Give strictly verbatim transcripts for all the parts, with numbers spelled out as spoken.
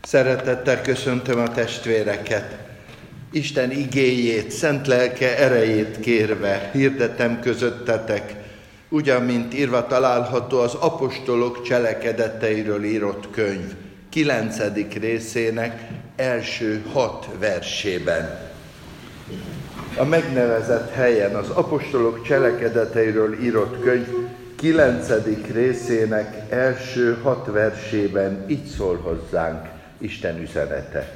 Szeretettel köszöntöm a testvéreket. Isten igéjét, szent lelke erejét kérve hirdetem közöttetek, ugyan mint írva található az apostolok cselekedeteiről írott könyv kilencedik részének első hat versében. A megnevezett helyen az apostolok cselekedeteiről írott könyv kilencedik részének első hat versében így szól hozzánk Isten üzenete.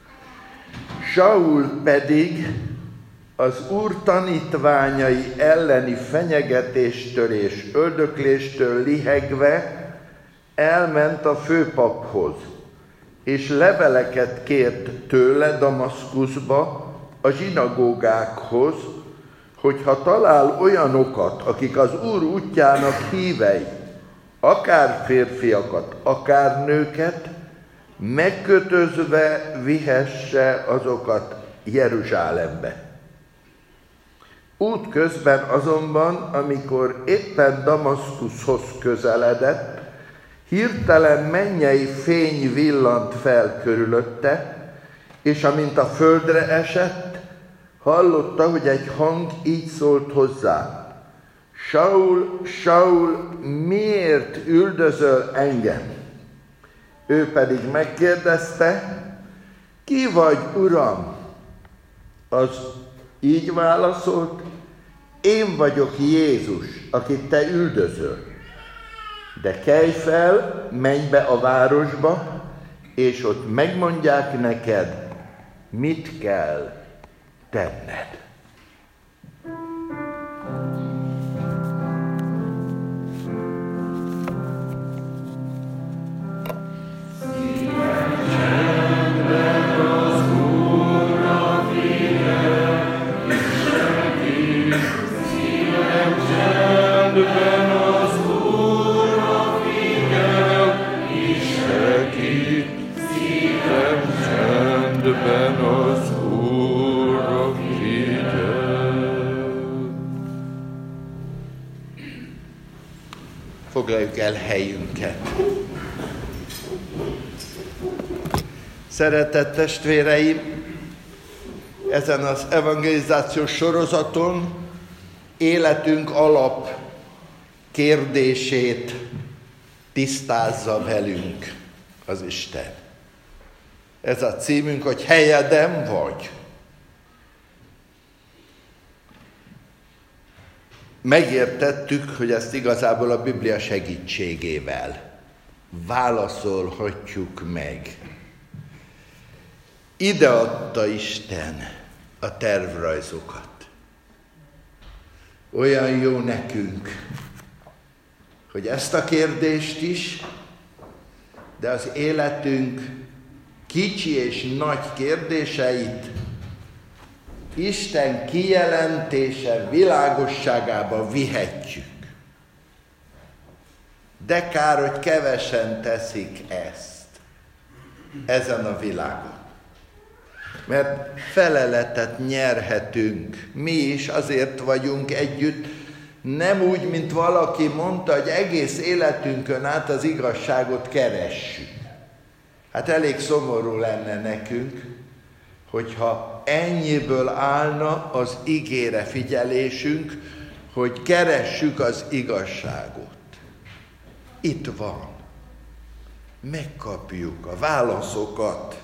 Saul pedig az Úr tanítványai elleni fenyegetéstől és öldökléstől lihegve elment a főpaphoz, és leveleket kért tőle Damaszkuszba, a zsinagógákhoz, hogyha talál olyanokat, akik az Úr útjának hívei, akár férfiakat, akár nőket, megkötözve vihesse azokat Jeruzsálembe. Útközben azonban, amikor éppen Damaszkuszhoz közeledett, hirtelen mennyei fény villant fel körülötte, és amint a földre esett, hallotta, hogy egy hang így szólt hozzá: Saul, Saul, miért üldözöl engem? Ő pedig megkérdezte: ki vagy, Uram? Az így válaszolt: én vagyok Jézus, akit te üldözöl. De kelj fel, menj be a városba, és ott megmondják neked, mit kell tenned. Foglaljuk el helyünket. Szeretett testvéreim, ezen az evangelizációs sorozaton életünk alap kérdését tisztázza velünk az Isten. Ez a címünk, hogy helyeden vagy. Megértettük, hogy ezt igazából a Biblia segítségével válaszolhatjuk meg. Ide adta Isten a tervrajzokat. Olyan jó nekünk, hogy ezt a kérdést is, de az életünk kicsi és nagy kérdéseit Isten kijelentése világosságába vihetjük. De kár, hogy kevesen teszik ezt ezen a világon. Mert feleletet nyerhetünk. Mi is azért vagyunk együtt, nem úgy, mint valaki mondta, hogy egész életünkön át az igazságot keressük. Hát elég szomorú lenne nekünk, hogyha ennyiből állna az igére figyelésünk, hogy keressük az igazságot. Itt van. Megkapjuk a válaszokat.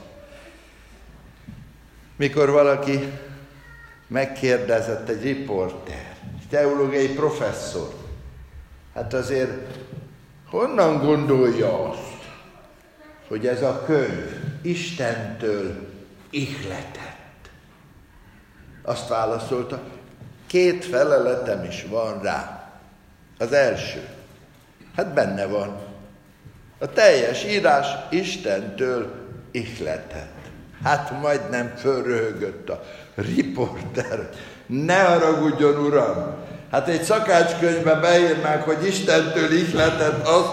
Mikor valaki megkérdezett, egy riporter, egy teológiai professzor, hát azért honnan gondolja azt, hogy ez a könyv Istentől ihletett? Azt válaszolta, két feleletem is van rá. Az első, hát benne van. A teljes írás Istentől ihletett. Hát majdnem fölröhögött a riporter. Ne haragudjon, Uram! Hát egy szakácskönyvbe beírnák, hogy Istentől ihletett, az...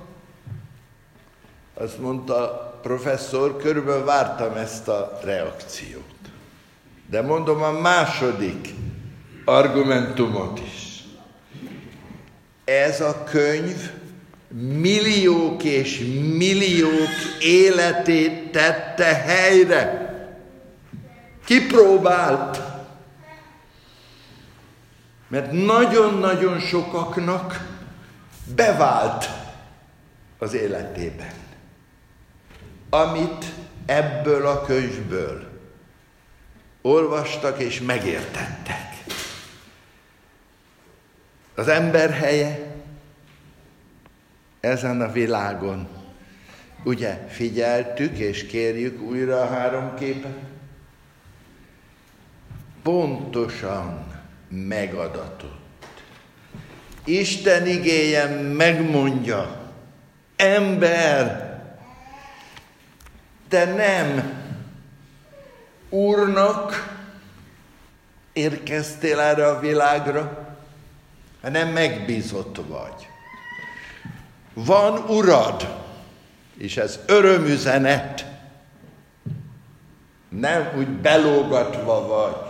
Azt mondta a professzor, körülbelül vártam ezt a reakciót. De mondom a második argumentumot is. Ez a könyv milliók és milliók életét tette helyre. Kipróbált. Mert nagyon-nagyon sokaknak bevált az életében, amit ebből a könyvből olvastak és megértettek. Az ember helye ezen a világon, ugye figyeltük és kérjük újra a három képet, pontosan megadatott. Isten igéje megmondja, ember, te nem úrnak érkeztél erre a világra, hanem megbízott vagy. Van urad, és ez örömüzenet, nem úgy belógatva vagy.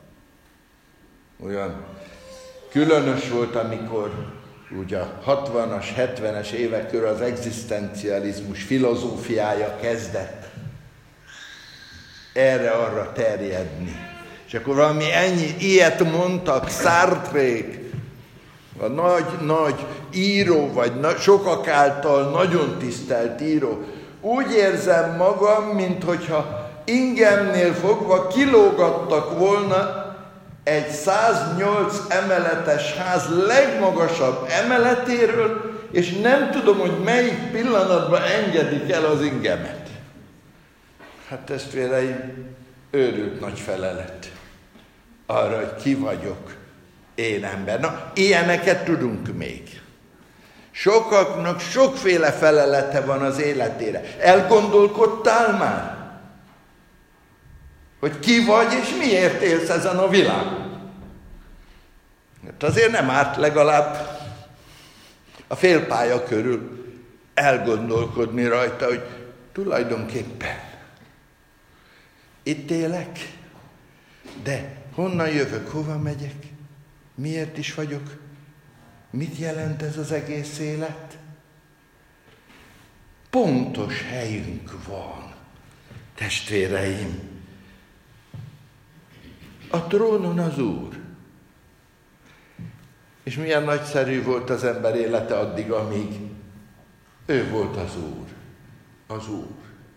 Olyan különös volt, amikor ugye a hatvanas, hetvenes évek körül az egzisztencializmus filozófiája kezdett erre-arra terjedni. És akkor valami ennyi, ilyet mondtak Sartrék, a nagy-nagy író, vagy na, sokak által nagyon tisztelt író. Úgy érzem magam, minthogyha ingemnél fogva kilógattak volna egy száznyolc emeletes ház legmagasabb emeletéről, és nem tudom, hogy melyik pillanatban engedik el az ingemet. Hát testvéreim, őrült nagy felelet arra, hogy ki vagyok én ember. Na, ilyeneket tudunk még. Sokaknak sokféle felelete van az életére. Elgondolkodtál már? Hogy ki vagy, és miért élsz ezen a világon? Hát azért nem árt legalább a félpálya körül elgondolkodni rajta, hogy tulajdonképpen itt élek, de honnan jövök, hova megyek, miért is vagyok, mit jelent ez az egész élet? Pontos helyünk van, testvéreim. A trónon az Úr. És milyen nagyszerű volt az ember élete addig, amíg ő volt az Úr. Az Úr.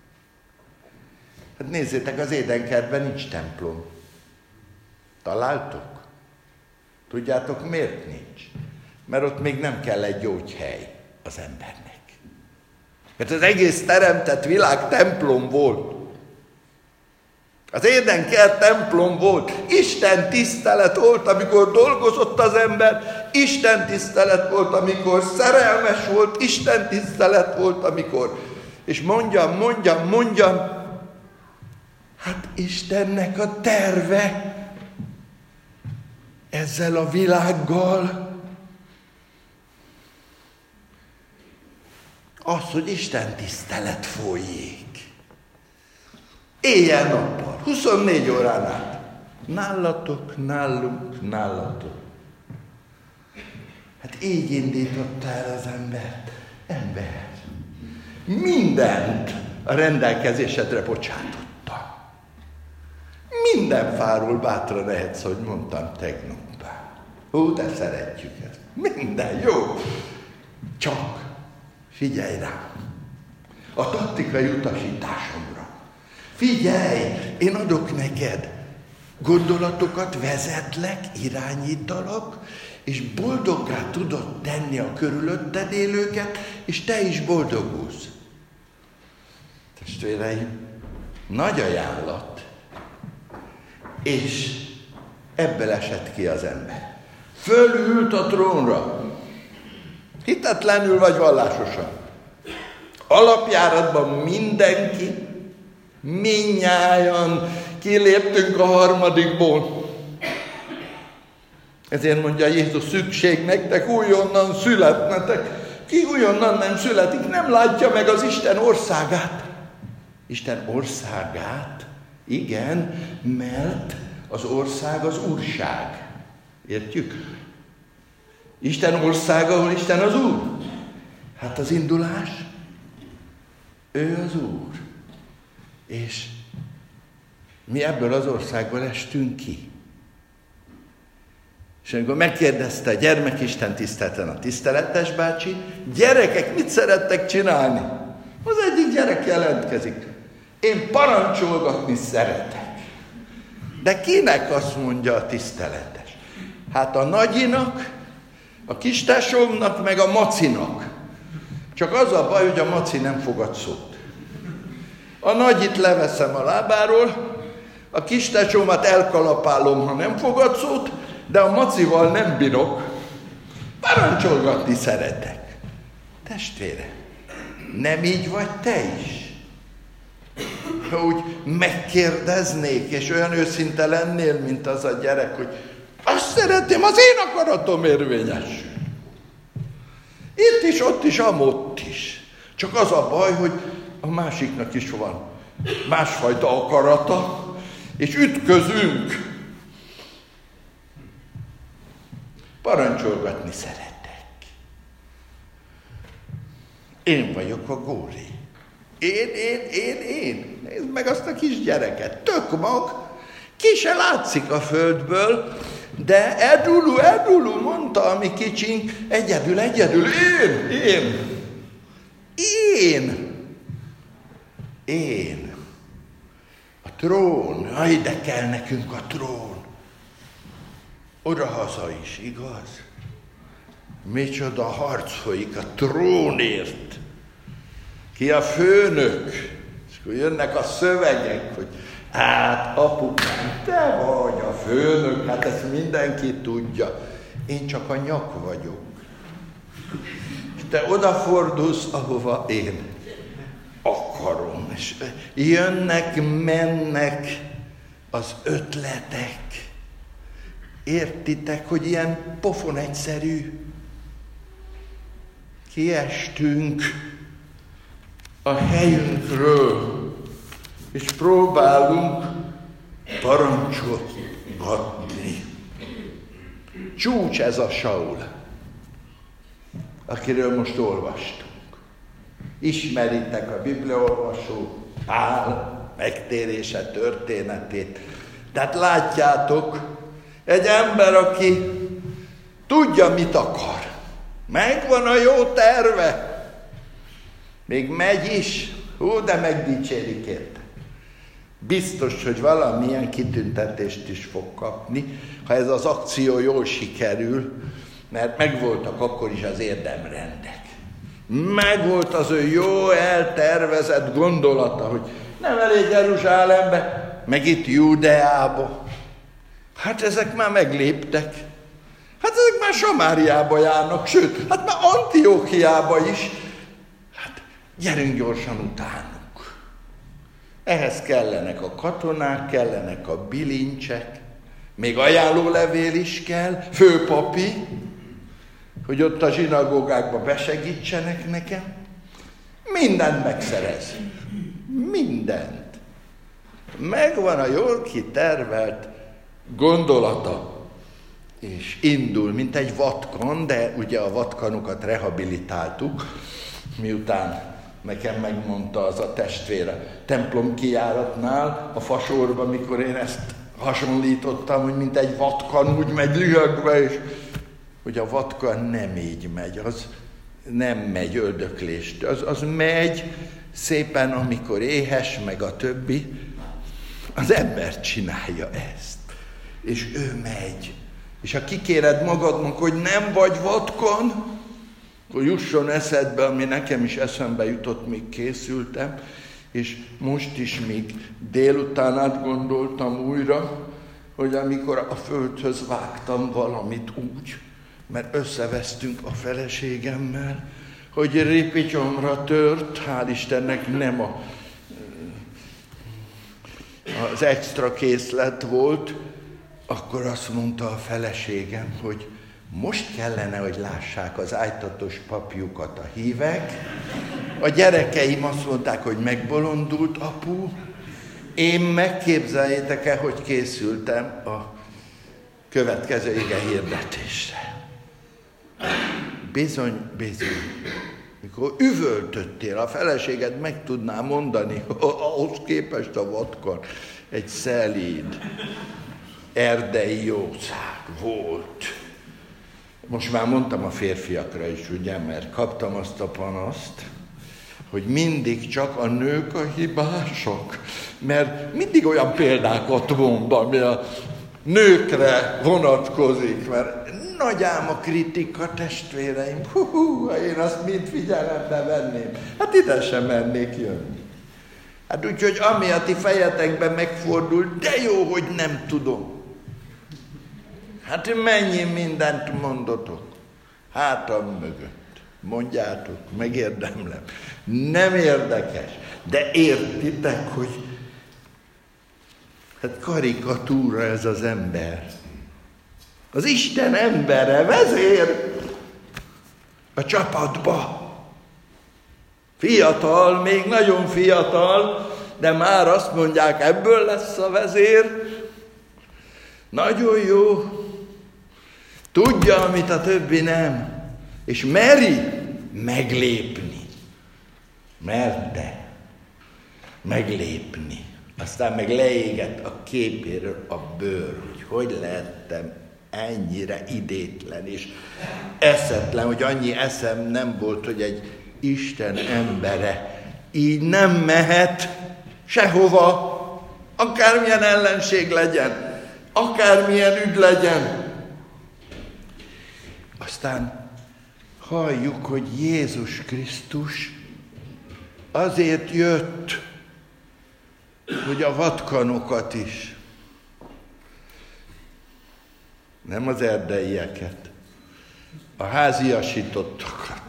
Hát nézzétek, az Édenkertben nincs templom. Találtok? Tudjátok, miért nincs? Mert ott még nem kell egy gyógyhely az embernek. Mert az egész teremtett világ templom volt. Az Édenkert templom volt. Isten tisztelet volt, amikor dolgozott az ember. Isten tisztelet volt, amikor szerelmes volt. Isten tisztelet volt, amikor... És mondjam, mondjam, mondjam. Hát Istennek a terve ezzel a világgal az, hogy Isten tisztelet folyik. Éjjel-nappal, huszonnégy órán át. Nálatok, nálunk, nálatok. Hát így indította el az embert. Ember. Mindent a rendelkezésedre bocsátotta. Minden fáról bátran lehetsz, hogy mondtam tegnap. Ó, de szeretjük ezt. Minden jó. Csak figyelj rám. A taktikai utasításomra. Figyelj, én adok neked gondolatokat, vezetlek, irányítalak, és boldoggá tudod tenni a körülötted élőket, és te is boldogulsz. Testvéreim, nagy ajánlat, és ebből esett ki az ember. Fölült a trónra, hitetlenül vagy vallásosan. Alapjáratban mindenki, mindnyájan kiléptünk a harmadikból. Ezért mondja Jézus, szükség nektek újonnan születnetek. Ki újonnan nem születik, nem látja meg az Isten országát. Isten országát? Igen, mert az ország az úrság. Értjük? Isten országa, ahol Isten az Úr. Hát az indulás, ő az Úr. És mi ebből az országból estünk ki. És amikor megkérdezte a gyermekisten tiszteleten a tiszteletes bácsi, gyerekek, mit szerettek csinálni? Az egyik gyerek jelentkezik. Én parancsolgatni szeretek. De kinek azt mondja a tiszteletes? Hát a nagyinak, a kistesómnak, meg a macinak. Csak az a baj, hogy a maci nem fogad szót. A nagyit leveszem a lábáról, a kistesómat elkalapálom, ha nem fogad szót, de a macival nem bírok. Parancsolgatni szeretek. Testvére, nem így vagy te is? Ha úgy megkérdeznék, és olyan őszinte lennél, mint az a gyerek, hogy azt szeretném, az én akaratom érvényesül. Itt is, ott is, amott is. Csak az a baj, hogy a másiknak is van másfajta akarata, és ütközünk. Parancsolgatni szeretek. Én vagyok a góri. Én, én, én, én. Nézd meg azt a kis gyereket. Tök mag, ki se látszik a földből, de Edulu, Edulu, mondta a mi kicsink, egyedül, egyedül, én, én, én, én. A trón, jaj, de kell nekünk a trón. Odahaza is, igaz? Micsoda harc folyik a trónért. Ki a főnök? És akkor jönnek a szövegek, hogy hát apukám, te vagy a főnök, hát ezt mindenki tudja. Én csak a nyak vagyok. És te odafordulsz, ahova én akarom. És jönnek, mennek az ötletek. Értitek, hogy ilyen pofon egyszerű? Kiestünk a helyünkről, és próbálunk parancsolgatni. Csúcs ez a Saul, akiről most olvastunk. Ismeritek a bibliaolvasó Pál megtérése történetét. Tehát látjátok, egy ember, aki tudja, mit akar. Megvan a jó terve. Még megy is. Hú, de megdicsérik érte. Biztos, hogy valamilyen kitüntetést is fog kapni, ha ez az akció jól sikerül, mert megvoltak akkor is az érdemrendek. Megvolt az ő jó eltervezett gondolata, hogy nem elég Jeruzsálembe, meg itt Júdeába. Hát ezek már megléptek. Hát ezek már Samáriába járnak, sőt, hát már Antiókiába is. Hát gyerünk gyorsan utánuk. Ehhez kellenek a katonák, kellenek a bilincsek, még ajánlólevél is kell, főpapi, hogy ott a zsinagógákba besegítsenek nekem. Mindent megszerez. Mindent. Megvan a jól kitervelt gondolata, és indul, mint egy vatkan, de ugye a vatkanukat rehabilitáltuk, miután nekem megmondta az a testvére templom kijáratnál, a fasorba, mikor én ezt hasonlítottam, hogy mint egy vatkan úgy megy lühögve, és hogy a vatkan nem így megy, az nem megy öldöklést, az, az megy szépen, amikor éhes, meg a többi, az ember csinálja ezt. És ő megy. És ha kikéred magadnak, hogy nem vagy vatkan, akkor jusson eszedbe, ami nekem is eszembe jutott, míg készültem, és most is még délután átgondoltam újra, hogy amikor a földhöz vágtam valamit úgy, mert összevesztünk a feleségemmel, hogy ripityomra tört, hál' Istennek nem a, az extra készlet volt, akkor azt mondta a feleségem, hogy most kellene, hogy lássák az ájtatos papjukat a hívek. A gyerekeim azt mondták, hogy megbolondult apu. Én megképzeljétek el, hogy készültem a következő ige hirdetésre. Bizony, bizony, Mikor üvöltöttél, a feleséged meg tudná mondani, ahhoz képest a vadkar egy szelíd, erdei jószág volt. Most már mondtam a férfiakra is, ugye, mert kaptam azt a panaszt, hogy mindig csak a nők a hibások. Mert mindig olyan példákat mond, ami a nőkre vonatkozik, mert nagy ám a kritika, testvéreim. Hú, hú, ha én azt mind figyelembe venném, hát ide sem mennék jönni. Hát úgyhogy ami a ti fejetekben megfordul, de jó, hogy nem tudom. Hát mennyi mindent mondotok hátam mögött. Mondjátok, megérdemlem. Nem érdekes, de értitek, hogy hát karikatúra ez az ember. Az Isten embere, vezér a csapatba. Fiatal, még nagyon fiatal, de már azt mondják, ebből lesz a vezér. Nagyon jó. Tudja, amit a többi nem. És meri meglépni. Merte meglépni. Aztán meg leégett a képéről a bőr, hogy hogy lehettem ennyire idétlen és eszetlen, hogy annyi eszem nem volt, hogy egy Isten embere így nem mehet sehova, akármilyen ellenség legyen, akármilyen ügy legyen. Aztán halljuk, hogy Jézus Krisztus azért jött, hogy a vadkanokat is, nem az erdeieket, a háziasítottakat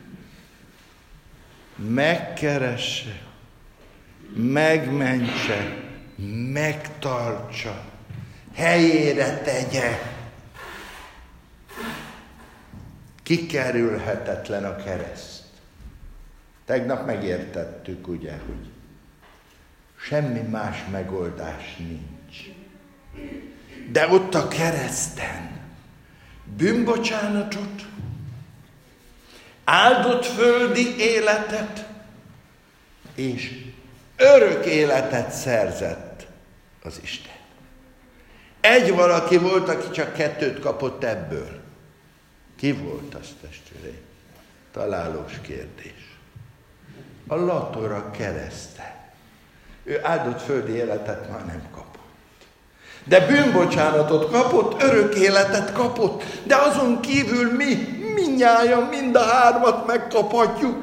megkeresse, megmentse, megtartsa, helyére tegye. Kikerülhetetlen a kereszt. Tegnap megértettük, ugye, hogy semmi más megoldás nincs. De ott a kereszten bűnbocsánatot, áldott földi életet és örök életet szerzett az Isten. Egy valaki volt, aki csak kettőt kapott ebből. Ki volt az, testvéreim? Találós kérdés. A latora kereszten. Ő áldott földi életet már nem kapott. De bűnbocsánatot kapott, örök életet kapott, de azon kívül mi, mindnyájan, mind a hármat megkaphatjuk.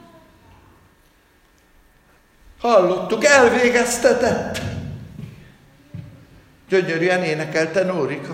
Hallottuk, elvégeztetett. Gyönyörűen énekelte Nórika.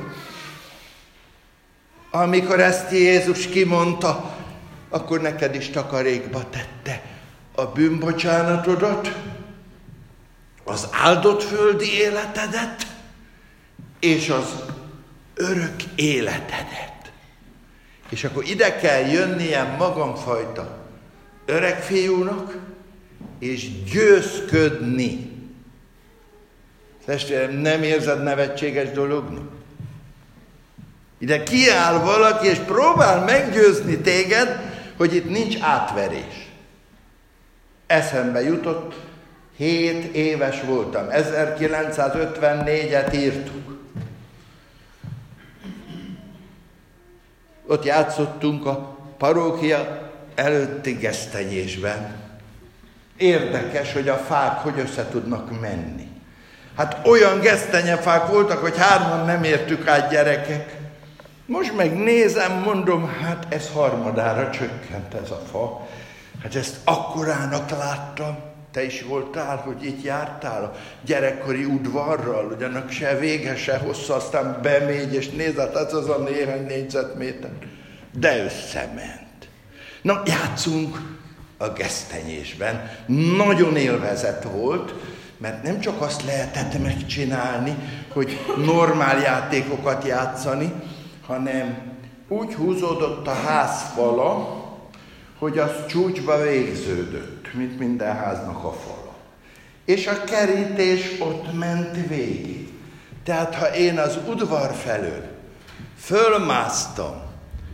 Amikor ezt Jézus kimondta, akkor neked is takarékba tette a bűnbocsánatodat, az áldott földi életedet, és az örök életedet. És akkor ide kell jönnie magamfajta öreg fiúnak, és győzködni. Testvérem, nem érzed nevetséges dolognak? Ide kiáll valaki, és próbál meggyőzni téged, hogy itt nincs átverés. Eszembe jutott, hét éves voltam, ezerkilencszázötvennégyet írtuk. Ott játszottunk a parókia előtti gesztenyésben. Érdekes, hogy a fák hogy össze tudnak menni. Hát olyan gesztenyefák voltak, hogy hárman nem értük át, gyerekek. Most meg nézem, mondom, hát ez harmadára csökkent ez a fa. Hát ezt akkorának láttam. Te is voltál, hogy itt jártál a gyerekkori udvarral, hogy annak se vége, se hossza, aztán bemégy, és nézd, hát ez az a néhány négyzetméter. De összement. Na, játszunk a gesztenyésben. Nagyon élvezet volt, mert nem csak azt lehetett megcsinálni, hogy normál játékokat játszani, hanem úgy húzódott a házfala, hogy az csúcsba végződött, mint minden háznak a fala. És a kerítés ott ment végig. Tehát ha én az udvar felől fölmásztam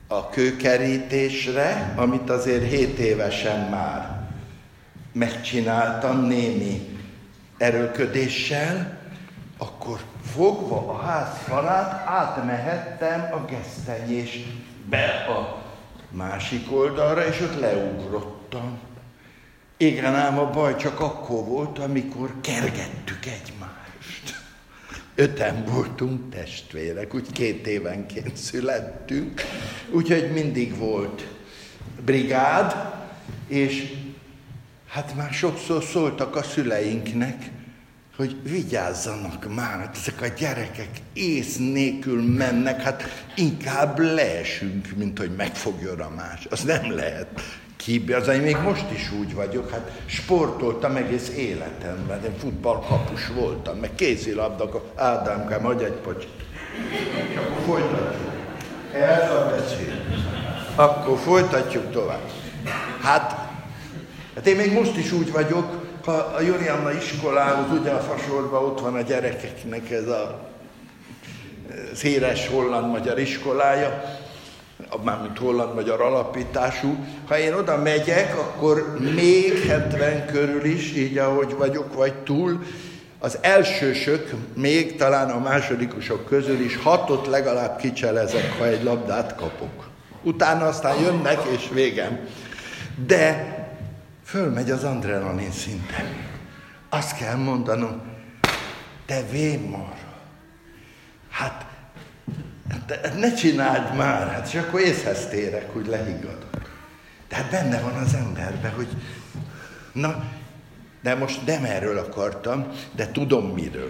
a kőkerítésre, amit azért hét évesen már megcsináltam némi erőlködéssel, akkor fogva a ház falát átmehettem a gesztenyésbe a másik oldalra, és ott leugrottam. Igen, ám a baj csak akkor volt, amikor kergettük egymást. Öten voltunk testvérek, úgy két évenként születtünk, úgyhogy mindig volt brigád, és hát már sokszor szóltak a szüleinknek, hogy vigyázzanak már, hát ezek a gyerekek ész nélkül mennek, hát inkább leesünk, mint hogy megfogjon a más. Az nem lehet kibírni. Még most is úgy vagyok, hát sportoltam egész életemben, én futballkapus voltam, meg kézilabda, Ádámkám, adj egy pocsit. És akkor folytatjuk. Ez a beszél. Akkor folytatjuk tovább. Hát, hát én még most is úgy vagyok, ha a Julianna iskolához, ugye a Fasorban ott van a gyerekeknek ez a híres holland-magyar iskolája, mármint holland-magyar alapítású. Ha én oda megyek, akkor még hetven körül is, így ahogy vagyok, vagy túl, az elsősök, még talán a másodikusok közül is hatot legalább kicselezek, ha egy labdát kapok. Utána aztán jönnek, és végem. De fölmegy az adrenalin szinten. Azt kell mondanom, te vénmarha, hát de ne csináld már, hát és akkor észhez térek, hogy lehiggadok. Tehát benne van az emberben, hogy na, de most nem erről akartam, de tudom miről.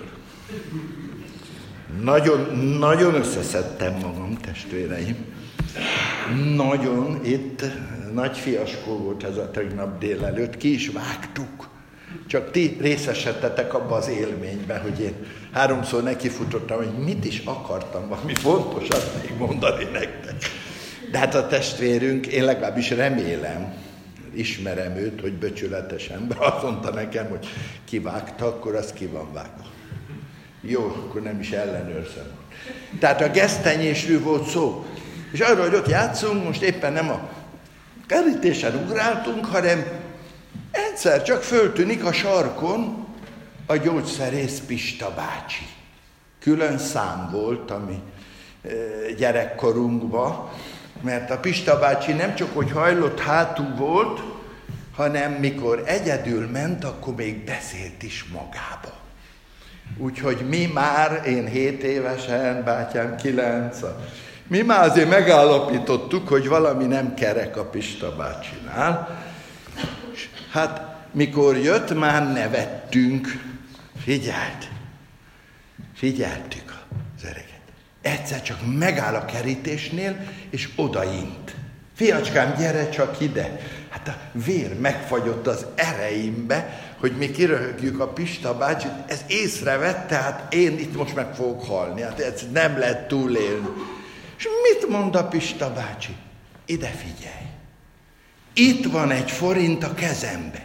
Nagyon, nagyon összeszedtem magam, testvéreim. Nagyon, itt nagy fiaskó volt ez a tegnap délelőtt, ki is vágtuk. Csak ti részesedtetek abba az élménybe, hogy én háromszor nekifutottam, hogy mit is akartam, valami fontosat még mondani nektek. De hát a testvérünk, én legalábbis remélem, ismerem őt, hogy becsületes ember, azt mondta nekem, hogy kivágta, akkor az ki van vágva. Jó, akkor nem is ellenőrzem. Tehát a gesztenyésről volt szó. És arról, hogy ott játszunk, most éppen nem a kerítésen ugráltunk, hanem egyszer csak föltűnik a sarkon a gyógyszerész Pista bácsi. Külön szám volt a mi gyerekkorunkban, mert a Pista bácsi nem csak hogy hajlott hátú volt, hanem mikor egyedül ment, akkor még beszélt is magába. Úgyhogy mi már, én hét évesen, bátyám kilenc, mi már azért megállapítottuk, hogy valami nem kerek a Pista bácsinál. Hát, mikor jött, már nevettünk. Figyeld! Figyeltük az öreget. Egyszer csak megáll a kerítésnél, és odaint. Fiacskám, gyere csak ide! Hát a vér megfagyott az ereimbe, hogy mi kiröhögjük a Pista bácsit. Ez észrevette, hát én itt most meg fogok halni. Hát ez nem lehet túlélni. És mit mond a Pista bácsi? Ide figyelj! Itt van egy forint a kezembe.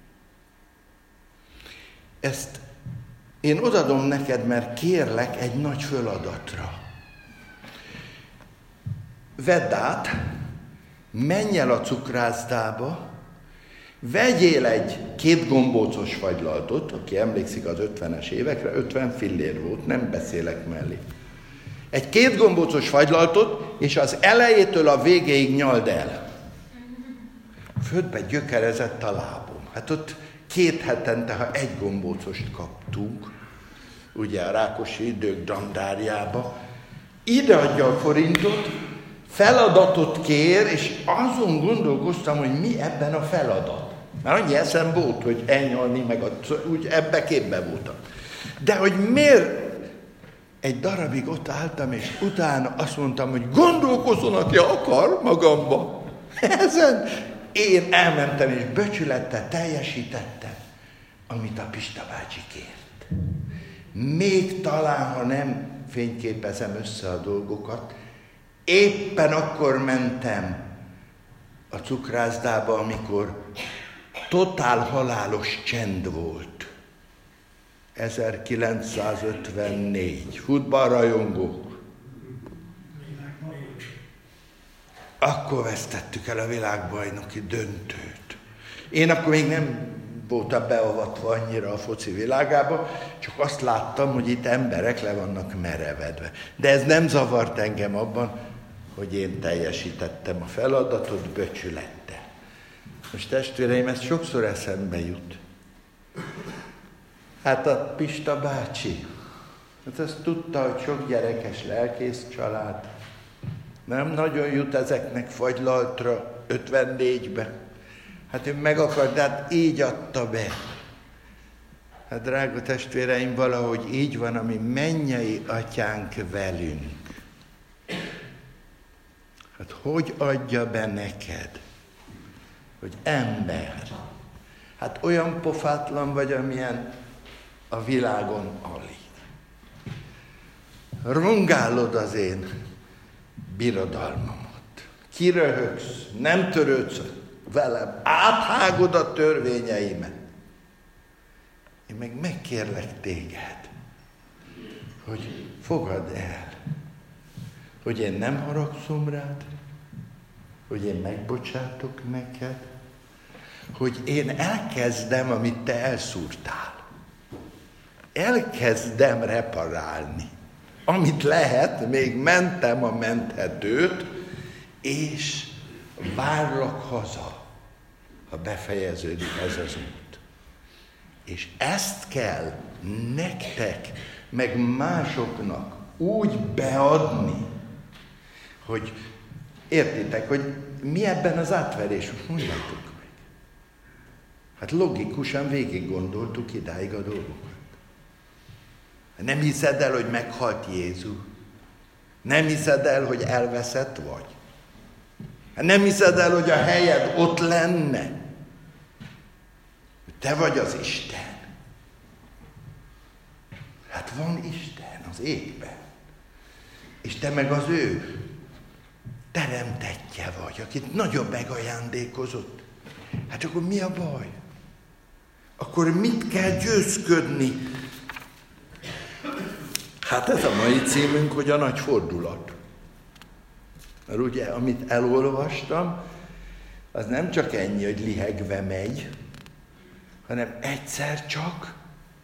Ezt én odadom neked, mert kérlek egy nagy föladatra. Vedd át, menj el a cukrászdába, vegyél egy két gombócos fagylaltot, aki emlékszik az ötvenes évekre, ötven fillér volt, nem beszélek mellé. Egy két gombócos fagylaltot, és az elejétől a végéig nyald el. Földbe gyökerezett a lábom. Hát ott két hetente, ha egy gombócost kaptunk, ugye a Rákosi idők dandárjába, ide adja a forintot, feladatot kér, és azon gondolkoztam, hogy mi ebben a feladat. Már annyi eszem volt, hogy elnyalni, meg a, úgy ebbe képbe voltam. De hogy miért egy darabig ott álltam, és utána azt mondtam, hogy gondolkozzon, aki akar magamba. Ezen én elmentem, és becsülettel teljesítettem, amit a Pista bácsi kért. Még talán, ha nem fényképezem össze a dolgokat, éppen akkor mentem a cukrászdába, amikor totál halálos csend volt. ezerkilencszázötvennégy. Futballrajongók. akkor vesztettük el a világbajnoki döntőt. Én akkor még nem voltam beavatva annyira a foci világába, csak azt láttam, hogy itt emberek le vannak merevedve. De ez nem zavart engem abban, hogy én teljesítettem a feladatot becsülettel. Most testvéreim, ez sokszor eszembe jut. Hát a Pista bácsi, hát azt tudta, hogy sok gyerekes lelkész család. Nem nagyon jut ezeknek fagylaltra ötvennégybe. Hát ő meg akart, de hát így adta be. Hát drága testvéreim, valahogy így van, ami mennyei atyánk velünk. Hát hogy adja be neked, hogy ember? Hát olyan pofátlan vagy, amilyen a világon alig. Rongálod az én birodalmamat. Kiröhögsz, nem törődsz velem, áthágod a törvényeimet. Én meg megkérlek téged, hogy fogadd el, hogy én nem haragszom rád, hogy én megbocsátok neked, hogy én elkezdem, amit te elszúrtál. Elkezdem reparálni. Amit lehet, még mentem a menthetőt, és várlak haza, ha befejeződik ez az út. És ezt kell nektek, meg másoknak úgy beadni, hogy értitek, hogy mi ebben az átverés, mondjátok meg. Hát logikusan végig gondoltuk idáig a dolgokat. Nem hiszed el, hogy meghalt Jézus? Nem hiszed el, hogy elveszett vagy? Nem hiszed el, hogy a helyed ott lenne? Te vagy az Isten. Hát van Isten az égben. És te meg az ő teremtettje vagy, akit nagyon megajándékozott. Hát akkor mi a baj? Akkor mit kell győzködni? Hát ez a mai címünk, hogy a nagy fordulat. Mert ugye, amit elolvastam, az nem csak ennyi, hogy lihegve megy, hanem egyszer csak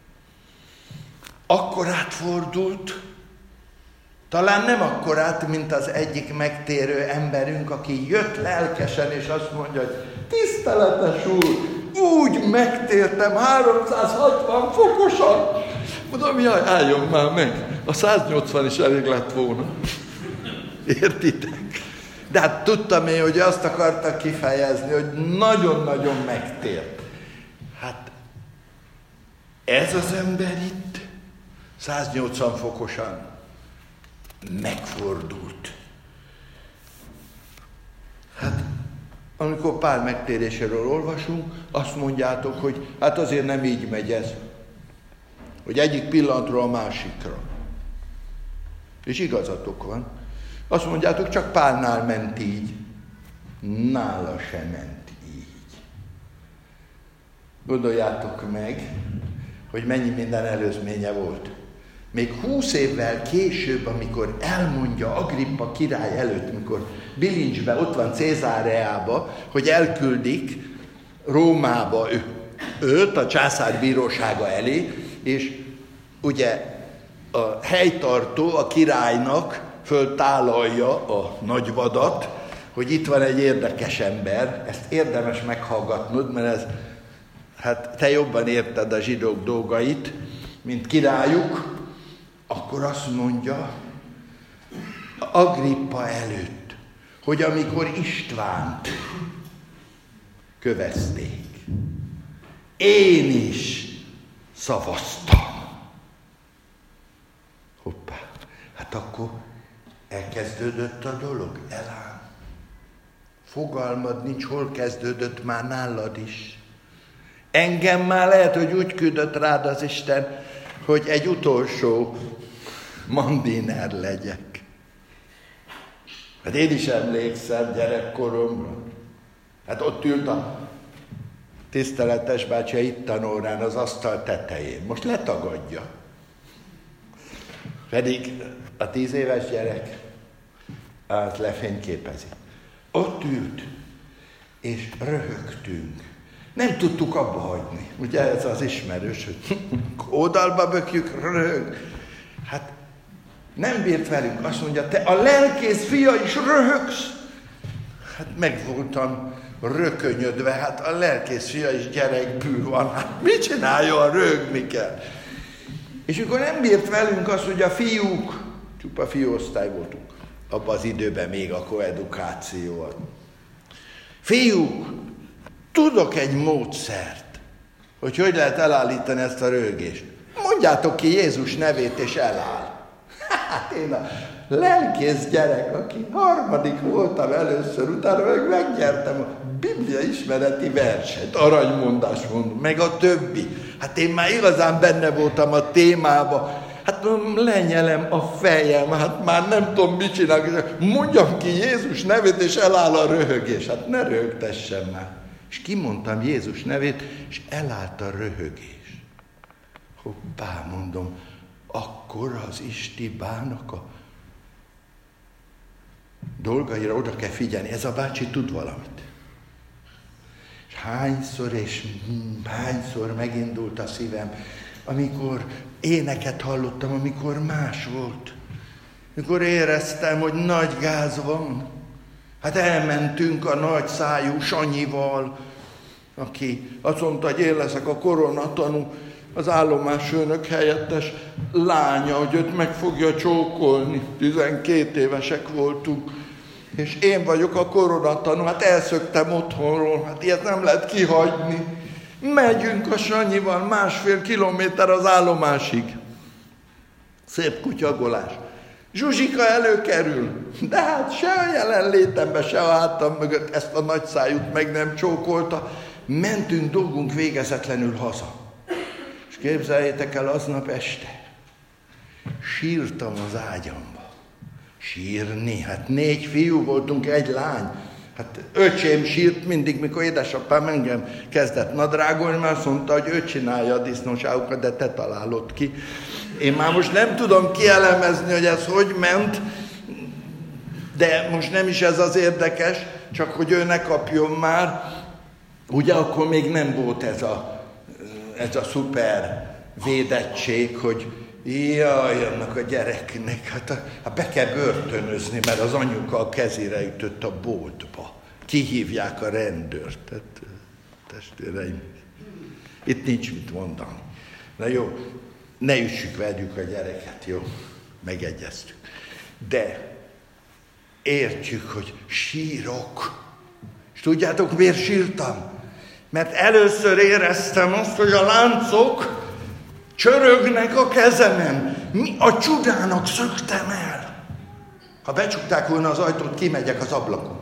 akkorát fordult, talán nem akkorát, mint az egyik megtérő emberünk, aki jött lelkesen, és azt mondja, hogy tiszteletes úr, úgy megtértem háromszázhatvan fokosan. Mondom, jaj, álljon már meg, a száznyolcvan is elég lett volna. Értitek? De hát tudtam én, hogy azt akartak kifejezni, hogy nagyon-nagyon megtért. Hát ez az ember itt száznyolcvan fokosan megfordult. Hát amikor Pál megtéréséről olvasunk, azt mondjátok, hogy hát azért nem így megy ez. Hogy egyik pillanatról a másikra. És igazatok van. Azt mondjátok, csak Pálnál ment így. Nála sem ment így. Gondoljátok meg, hogy mennyi minden előzménye volt. Még húsz évvel később, amikor elmondja Agrippa király előtt, mikor bilincsbe, ott van Cézáreába, hogy elküldik Rómába ő, őt a császár bírósága elé, és ugye a helytartó a királynak föltálalja a nagyvadat, hogy itt van egy érdekes ember, ezt érdemes meghallgatnod, mert ez, hát te jobban érted a zsidók dolgait, mint királyuk, akkor azt mondja Agrippa előtt, hogy amikor Istvánt kövezték, én is szavaztam. Hoppá, hát akkor elkezdődött a dolog, elám. Fogalmad nincs, hol kezdődött már nálad is. Engem már lehet, hogy úgy küldött rád az Isten, hogy egy utolsó mandiner legyek. Hát én is emlékszem gyerekkoromra. Hát ott ült a tiszteletes bácsi itt tanórán az asztal tetején. Most letagadja. Pedig a tíz éves gyerek azt lefényképezi. ott ült, és röhögtünk. Nem tudtuk abba hagyni. Ugye ez az ismerős, hogy oldalba bökjük, röhög. Hát nem bírt velünk. Azt mondja, te a lelkész fia is röhögsz. Hát meg voltam rökönyödve, hát a lelkész fia is gyerekbű van. Hát mit csináljon, röhögni kell. És akkor nem bírt velünk azt, hogy a fiúk, csupa fiúosztály voltunk, abban az időben még a koedukáció. Fiúk, tudok egy módszert, hogy hogy lehet elállítani ezt a röhögést. Mondjátok ki Jézus nevét, és eláll. Hát én a lelkész gyerek, aki harmadik voltam először, utána meg megnyertem a Biblia ismereti verset, aranymondás mondom, meg a többi. Hát én már igazán benne voltam a témába. Hát lenyelem a fejem, hát már nem tudom, mit csinálok. Mondjam ki Jézus nevét, és eláll a röhögés. Hát ne röhögtessen már. És kimondtam Jézus nevét, és elállt a röhögés. Hoppá, mondom, akkor az Istibának a dolgaira oda kell figyelni. Ez a bácsi tud valamit. És hányszor és hányszor megindult a szívem, amikor éneket hallottam, amikor más volt. Amikor éreztem, hogy nagy gáz van. Hát elmentünk a nagy szájú Sanyival, aki azt mondta, hogy én leszek a koronatanú, az állomásfőnök helyettes lánya, hogy őt meg fogja csókolni. tizenkét évesek voltunk, és én vagyok a koronatanú, hát elszöktem otthonról, hát ilyet nem lehet kihagyni. Megyünk a Sanyival másfél kilométer az állomásig. Szép kutyagolás. Zsuzsika előkerül, de hát se a jelenlétemben, se a hátam mögött ezt a nagy szájút meg nem csókolta. Mentünk dolgunk végezetlenül haza. És képzeljétek el, aznap este sírtam az ágyamba. Sírni, hát négy fiú voltunk, egy lány. Hát öcsém sírt mindig, mikor édesapám engem kezdett nadrágolni, mert azt mondta, hogy ő csinálja a disznóságokat, de te találod ki. Én már most nem tudom kielemezni, hogy ez hogy ment, de most nem is ez az érdekes, csak hogy ő ne kapjon már. Ugye akkor még nem volt ez a, ez a szuper védettség, hogy jaj, annak a gyereknek, hát, a, hát be kell börtönözni, mert az anyuka a kezére ütött a boltba. Kihívják a rendőrt. Tehát, testvéreim, itt nincs mit mondani. Na jó, ne üssük velük a gyereket, jó? Megegyeztük. De értjük, hogy sírok. És tudjátok, miért sírtam? Mert először éreztem azt, hogy a láncok csörögnek a kezemen. Mi a csudának szöktem el? Ha becsukták volna az ajtót, kimegyek az ablakon.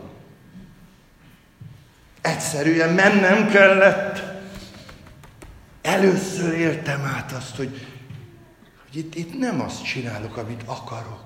Egyszerűen mennem kellett. Először éltem át azt, hogy, hogy itt, itt nem azt csinálok, amit akarok.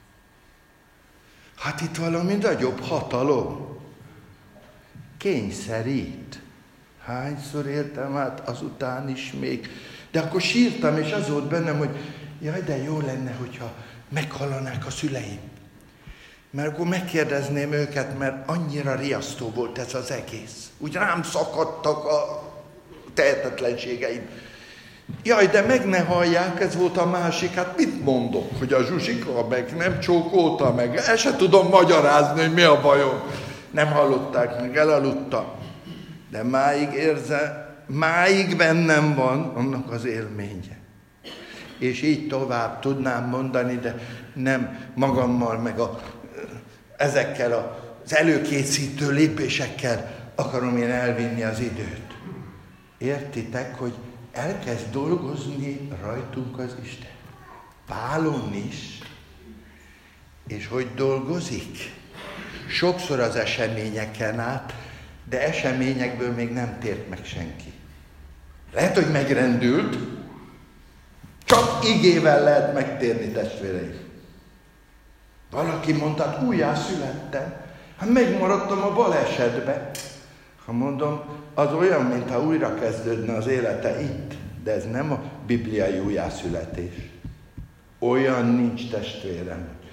Hát itt valami nagyobb hatalom. Kényszerít. Hányszor éltem át, azután is még. De akkor sírtam, és az volt bennem, hogy jaj, de jó lenne, hogyha meghallanák a szüleim. Mert akkor megkérdezném őket, mert annyira riasztó volt ez az egész. Úgy rám szakadtak a tehetetlenségeim. Jaj, de meg ne hallják, ez volt a másik. Hát mit mondok, hogy a Zsuzsika meg nem csókolta meg? El se tudom magyarázni, hogy mi a bajom. Nem hallották meg, elaludtam. De máig érze, máig bennem van annak az élménye. És így tovább tudnám mondani, de nem magammal, meg a, ezekkel az előkészítő lépésekkel akarom én elvinni az időt. Értitek, hogy elkezd dolgozni rajtunk az Isten. Pálon is. És hogy dolgozik? Sokszor az eseményeken át, de eseményekből még nem tért meg senki. Lehet, hogy megrendült, csak igével lehet megtérni, testvéreim. Valaki mondta, hát újjászülettem, hát megmaradtam a balesetbe. Ha mondom, az olyan, mintha újra kezdődne az élete itt, de ez nem a bibliai újjászületés. Olyan nincs, testvérem.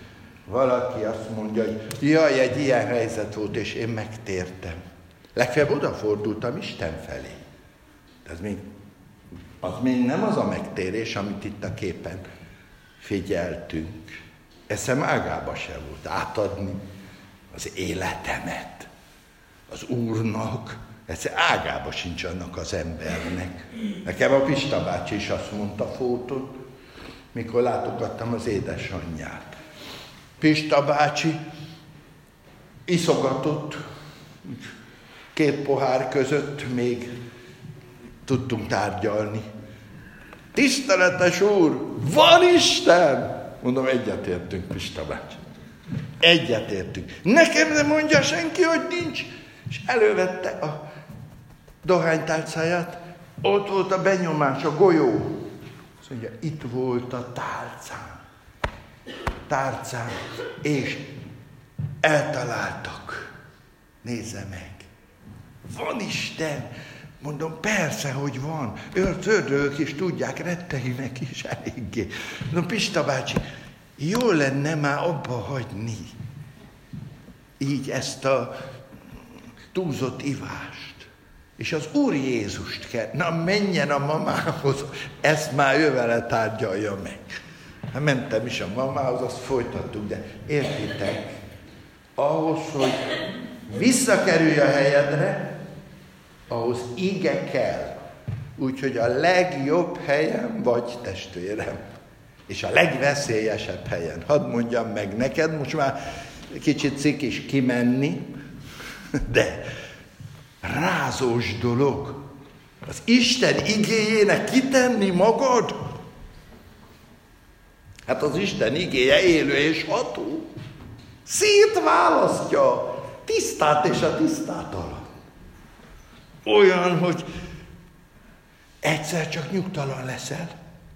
valaki azt mondja, hogy jaj, egy ilyen helyzet volt, és én megtértem. Legfeljebb odafordultam Isten felé. De az még, az még nem az a megtérés, amit itt a képen figyeltünk. Eszem ágába se volt átadni az életemet az Úrnak. Ez ágába sincs annak az embernek. Nekem a Pista bácsi is azt mondta fóton, mikor látogattam az édesanyját. Pista bácsi iszogatott, két pohár között még tudtunk tárgyalni. Tiszteletes úr, van Isten! Mondom, egyetértünk, Pista bácsi. Egyetértünk. Nekem nem mondja senki, hogy nincs. És elővette a dohánytálcáját, ott volt a benyomás, a golyó. Azt mondja, itt volt a tálcám. Tárcám, és eltaláltak. Nézze meg. Van Isten. Mondom, persze, hogy van. Ördögök is tudják, retteinek is eléggé. Mondom, Pista bácsi, jó lenne már abba hagyni így ezt a túlzott ivást. És az Úr Jézust kell, na menjen a mamához, ezt már ő vele tárgyalja meg. Hát mentem is a mamához, azt folytattuk, de értitek, ahhoz, hogy visszakerülj a helyedre, ahhoz ige kell. Úgyhogy a legjobb helyen vagy, testvérem. És a legveszélyesebb helyen. Hadd mondjam meg neked, most már kicsit cikis kimenni, de rázós dolog. Az Isten igéjének kitenni magad? Hát az Isten igéje élő és ható. Szétválasztja tisztát és a tisztátalan. Olyan, hogy egyszer csak nyugtalan leszel.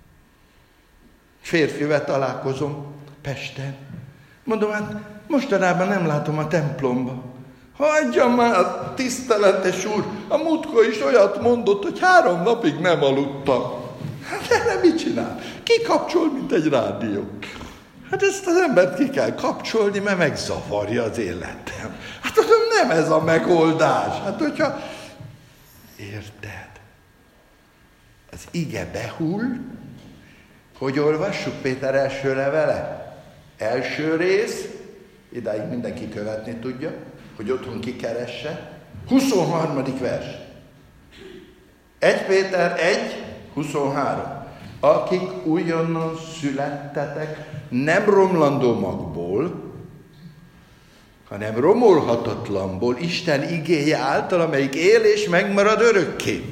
Férfivel találkozom Pesten. Mondom, hát mostanában nem látom a templomba. Hagyja már, tiszteletes úr, a múltkor is olyat mondott, hogy három napig nem aludtam. Hát erre mit csinál? Kikapcsol, mint egy rádió. Hát ezt az embert ki kell kapcsolni, mert megzavarja az életem. Hát tudom, nem ez a megoldás. Hát hogyha... Érted? Az ige behull, hogy olvassuk Péter első levele? Első rész, idáig mindenki követni tudja, hogy otthon kikeresse. huszonharmadik vers. egy Péter egy, huszonhárom. Akik újonnan születtetek, nem romlandó magból, hanem romolhatatlanból, Isten igéje által, amelyik él és megmarad örökké.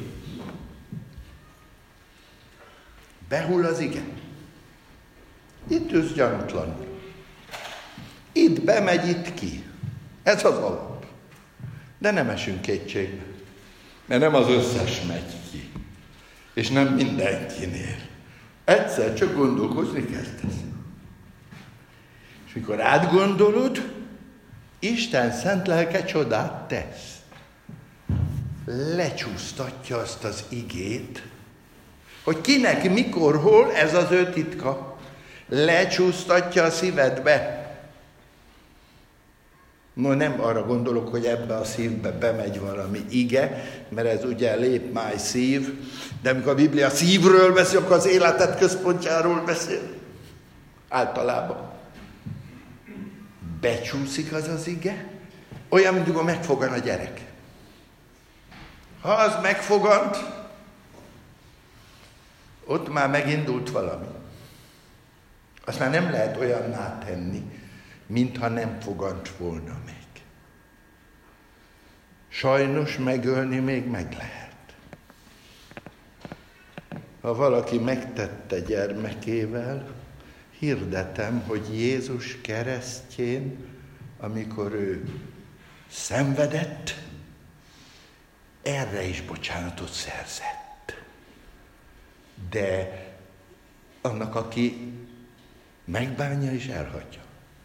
Behull az ige. Itt ülsz gyanútlanul. Itt bemegy, itt ki. Ez az alap. De nem esünk kétségbe. Mert nem az összes megy ki. És nem mindenkinél. Egyszer csak gondolkozni kezdesz. És mikor átgondolod, Isten szent lelke csodát tesz. Lecsúsztatja azt az igét, hogy kinek, mikor, hol, ez az ő titka. Lecsúsztatja a szívedbe. No, nem arra gondolok, hogy ebbe a szívbe bemegy valami ige, mert ez ugye lép máj szív, de amikor a Biblia szívről beszél, akkor az életed központjáról beszél. Általában. Becsúszik az az ige, olyan, mint amikor megfogan a gyerek. Ha az megfogant, ott már megindult valami. Azt már nem lehet olyanná tenni, mintha nem fogant volna meg. Sajnos megölni még meg lehet. Ha valaki megtette gyermekével, hirdetem, hogy Jézus keresztjén, amikor ő szenvedett, erre is bocsánatot szerzett. De annak, aki megbánja és elhagyja.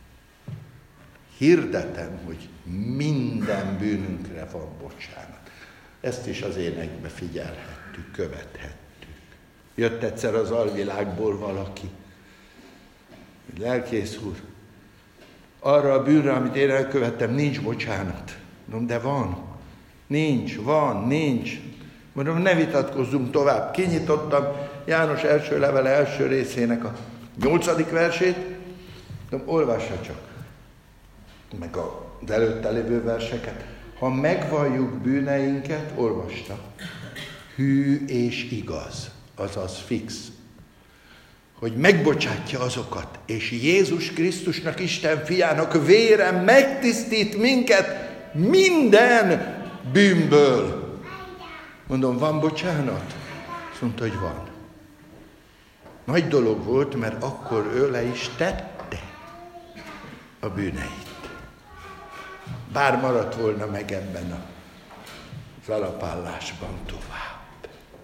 Hirdetem, hogy minden bűnünkre van bocsánat. Ezt is az énekbe figyelhettük, követhettük. Jött egyszer az alvilágból valaki. Lelkész úr, arra a bűnre, amit én elkövettem, nincs bocsánat. Mondom, de van. Nincs, van, nincs. Mondom, ne vitatkozzunk tovább. Kinyitottam János első levele első részének a nyolcadik versét. Mondom, olvassa csak. Meg az előtte lévő verseket. Ha megvalljuk bűneinket, olvasta. Hű és igaz, azaz fix. Hogy megbocsátja azokat, és Jézus Krisztusnak, Isten fiának vére megtisztít minket minden bűnből. Mondom, van bocsánat? Azt mondta, hogy van. Nagy dolog volt, mert akkor ő le is tette a bűneit. Bár maradt volna meg ebben az alapállásban tovább.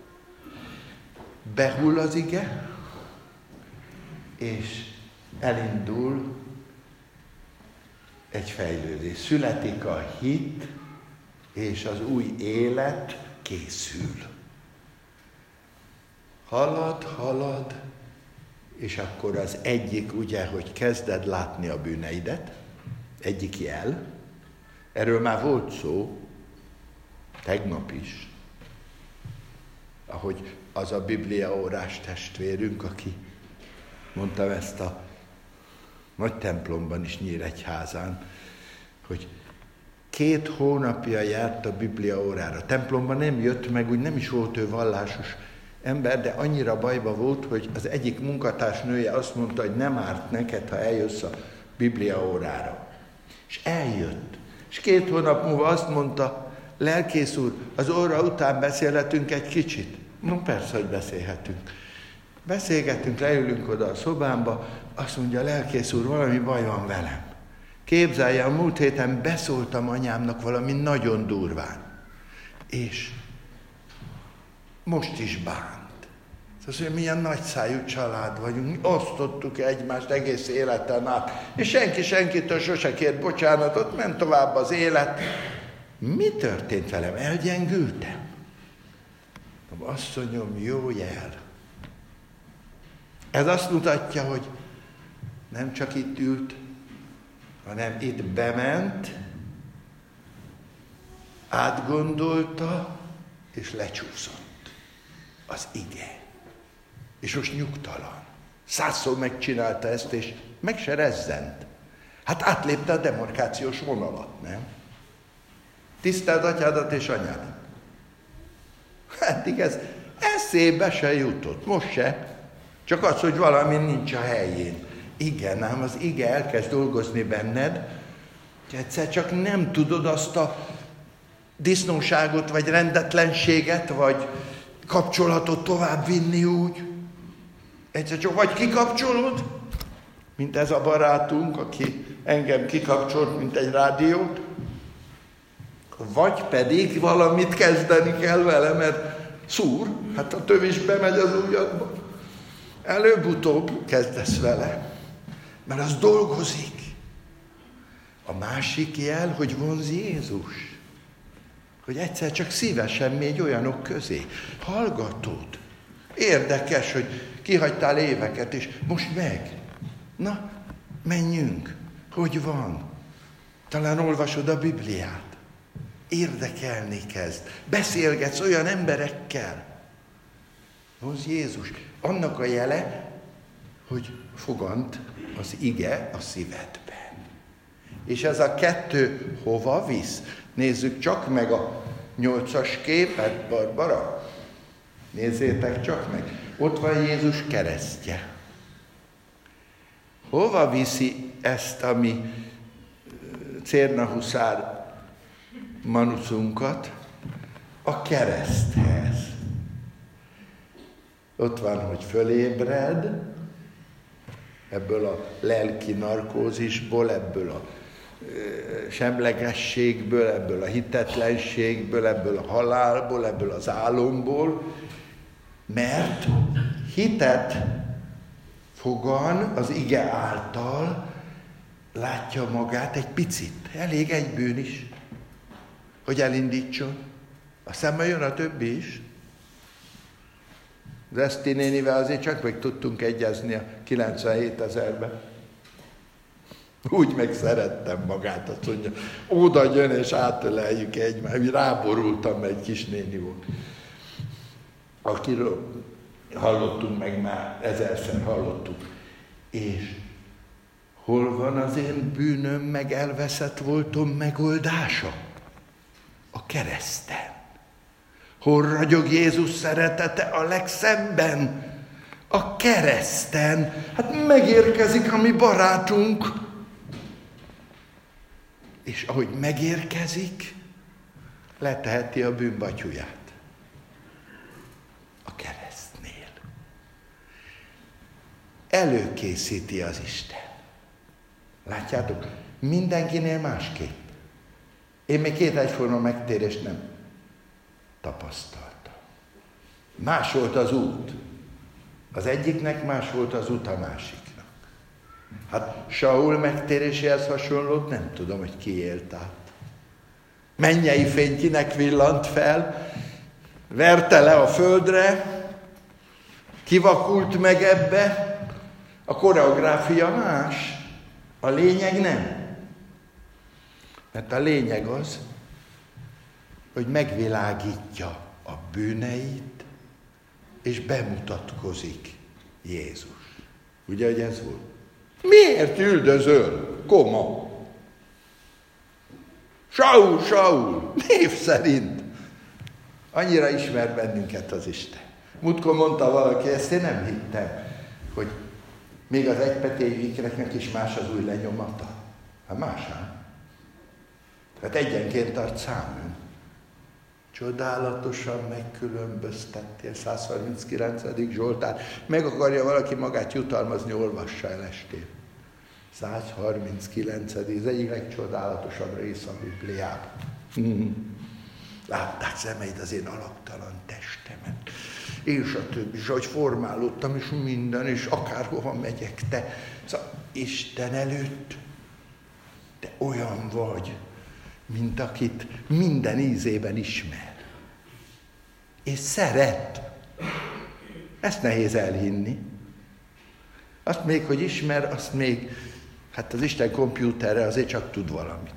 Behull az ige, és elindul egy fejlődés. Születik a hit, és az új élet készül. Halad, halad, és akkor az egyik, ugye, hogy kezded látni a bűneidet, egyik jel, erről már volt szó, tegnap is, ahogy az a bibliaórás testvérünk, aki mondtam ezt a nagy templomban is, Nyíregyházán, hogy két hónapja járt a bibliaórára. A templomban nem jött meg, úgy nem is volt ő vallásos ember, de annyira bajba volt, hogy az egyik munkatársnője azt mondta, hogy nem árt neked, ha eljössz a bibliaórára. És eljött. És két hónap múlva azt mondta, lelkész úr, az óra után beszélhetünk egy kicsit. No, persze, hogy beszélhetünk. Beszélgetünk, leülünk oda a szobámba, azt mondja, lelkész úr, valami baj van velem. Képzelje, a múlt héten beszóltam anyámnak valami nagyon durván. És most is bánt. Azt mondja, milyen nagyszájú család vagyunk, mi osztottuk egymást egész életen át, és senki senkitől sose kért bocsánatot, ment tovább az élet. Mi történt velem? Elgyengültem. Asszonyom, jó jel. Ez azt mutatja, hogy nem csak itt ült, hanem itt bement, átgondolta, és lecsúszott az ige. És most nyugtalan. Százszor megcsinálta ezt, és meg se rezzent. Hát átlépte a demarkációs vonalat, nem? Tiszteld atyádat és anyádat. Eddig ez eszébe se jutott, most se. Csak az, hogy valami nincs a helyén. Igen, ám az ige elkezd dolgozni benned, hogy egyszer csak nem tudod azt a disznóságot, vagy rendetlenséget, vagy kapcsolatot tovább vinni úgy. Egyszer csak vagy kikapcsolod, mint ez a barátunk, aki engem kikapcsolt, mint egy rádiót, vagy pedig valamit kezdeni kell vele, mert szúr, hát a tövis bemegy az ujjadba. Előbb-utóbb kezdesz vele, mert az dolgozik. A másik jel, hogy vonz Jézus. Hogy egyszer csak szívesen mégy olyanok közé. Hallgatod. Érdekes, hogy kihagytál éveket, és most meg. Na, menjünk. Hogy van? Talán olvasod a Bibliát. Érdekelni kezd. Beszélgetsz olyan emberekkel. Vonz Jézus. Annak a jele, hogy fogant az ige a szívedben. És ez a kettő hova visz? Nézzük csak meg a nyolcas képet, Barbara. Nézzétek csak meg. Ott van Jézus keresztje. Hova viszi ezt a mi cérnahuszár manucunkat? A kereszthez. Ott van, hogy fölébred, ebből a lelki narkózisból, ebből a semlegességből, ebből a hitetlenségből, ebből a halálból, ebből az álomból, mert hitet fogan az ige által látja magát egy picit. Elég egy bűn is, hogy elindítson. Aztán majd jön a többi is. Az Eszti nénivel azért csak meg tudtunk egyezni a kilencvenhét ezerben. Úgy meg szerettem magát, azt mondja, oda jön és átöleljük egymást. Mi ráborultam, egy kis néni volt. Akiről hallottunk meg már, ezerszer hallottuk. És hol van az én bűnöm, meg elveszett voltom megoldása? A kereszten. Hol ragyog Jézus szeretete a legszebben? A kereszten. Hát megérkezik a mi barátunk. És ahogy megérkezik, leteheti a bűnbatyuját. A keresztnél. Előkészíti az Isten. Látjátok? Mindenkinél másképp. Én még két egyforma megtérést nem tapasztaltam. Más volt az út. Az egyiknek más volt az út a másiknak. Hát Saul megtéréséhez hasonlót nem tudom, hogy ki élt át. Mennyei fény kinek villant fel, verte le a földre, kivakult meg ebbe, a koreográfia más, a lényeg nem. Mert a lényeg az, hogy megvilágítja a bűneit, és bemutatkozik Jézus. Ugye, hogy ez volt? Miért üldözöl? Koma. Saul, Saul, név szerint. Annyira ismer bennünket az Isten. Múltkor mondta valaki, ezt én nem hittem, hogy még az egypetéjüknek is más az új lenyomata. Hát más, hát? Hát egyenként tart számon. Csodálatosan megkülönböztettél, száz harminckilencedik Zsoltár. Meg akarja valaki magát jutalmazni, olvassa el estén. száz harminckilencedik Ez egyik legcsodálatosabb rész a Bibliában. Látták szemeid az én alaptalan testemet. És a többi, és ahogy formálódtam, és minden, és akárhova megyek, te. Szóval Isten előtt te olyan vagy, mint akit minden ízében ismer. És szeret. Ezt nehéz elhinni. Azt még, hogy ismer, azt még, hát az Isten kompjúterre azért csak tud valamit.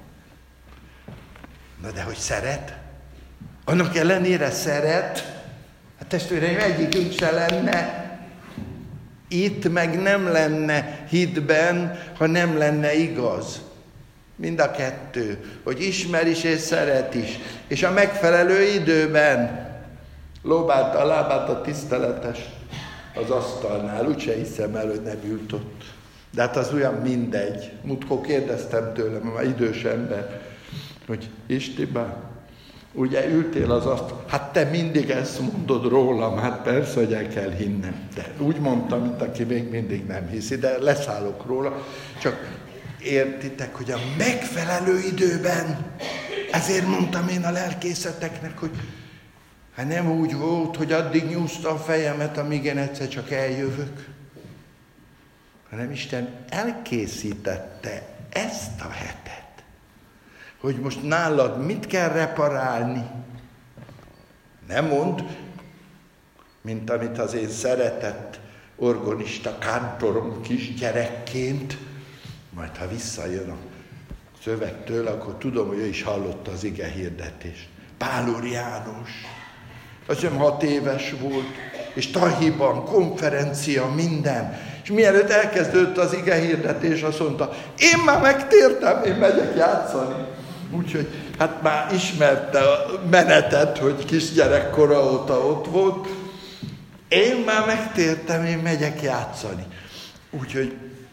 Na de hogy szeret? Annak ellenére szeret, hát testvéreim, egyikünk se lenne itt, meg nem lenne hitben, ha nem lenne igaz. Mind a kettő, hogy ismer is és szeret is. És a megfelelő időben lóbálta a lábát a tiszteletes az asztalnál. Úgyse hiszem el, hogy nem ült ott. De hát az olyan mindegy. Múltkor kérdeztem tőlem, már idős ember, hogy Istibán, ugye ültél az asztal, hát te mindig ezt mondod rólam, hát persze, hogy el kell hinnem. De úgy mondtam, mint aki még mindig nem hiszi, de leszállok róla. Csak értitek, hogy a megfelelő időben, ezért mondtam én a lelkészeteknek, hogy hát nem úgy volt, hogy addig nyúzta a fejemet, amíg én egyszer csak eljövök, hanem Isten elkészítette ezt a hetet, hogy most nálad mit kell reparálni. Nem mond, mint amit az én szeretett orgonista kántorom kisgyerekként, majd ha visszajön a szövegtől, akkor tudom, hogy ő is hallotta az ige hirdetést. Pál úr János, azt hiszem hat éves volt, és Tahiban, konferencia, minden. És mielőtt elkezdődött az ige hirdetés, azt mondta, én már megtértem, én megyek játszani. Úgyhogy hát már ismerte a menetet, hogy kisgyerekkora óta ott volt. Én már megtértem, én megyek játszani. Úgyhogy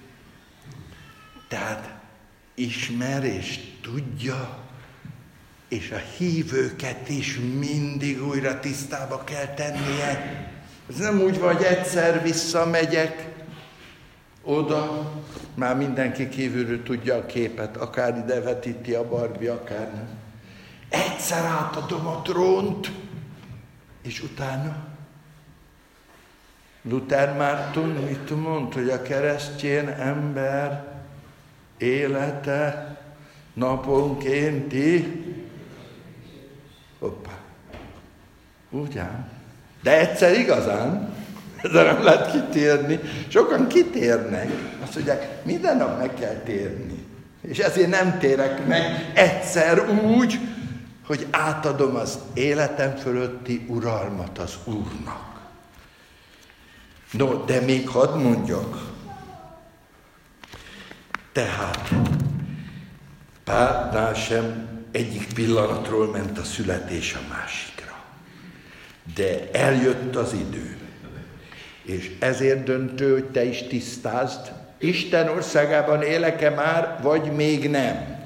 tehát ismer és tudja, és a hívőket is mindig újra tisztába kell tennie. Ez nem úgy van, hogy egyszer visszamegyek oda, már mindenki kívülről tudja a képet, akár ide vetíti a Barbie, akár nem. Egyszer átadom a trónt, és utána Luther Márton mit mond, hogy a keresztény ember élete naponkénti, hoppá, ugyan, de egyszer igazán, De nem lehet kitérni. Sokan kitérnek. Azt mondják, minden nap meg kell térni. És ezért nem térek meg egyszer úgy, hogy átadom az életem fölötti uralmat az Úrnak. No, de még hadd mondjak. Tehát Pálnál sem egyik pillanatról ment a születés a másikra. De eljött az idő. És ezért döntő, hogy te is tisztázd, Isten országában élek-e már, vagy még nem.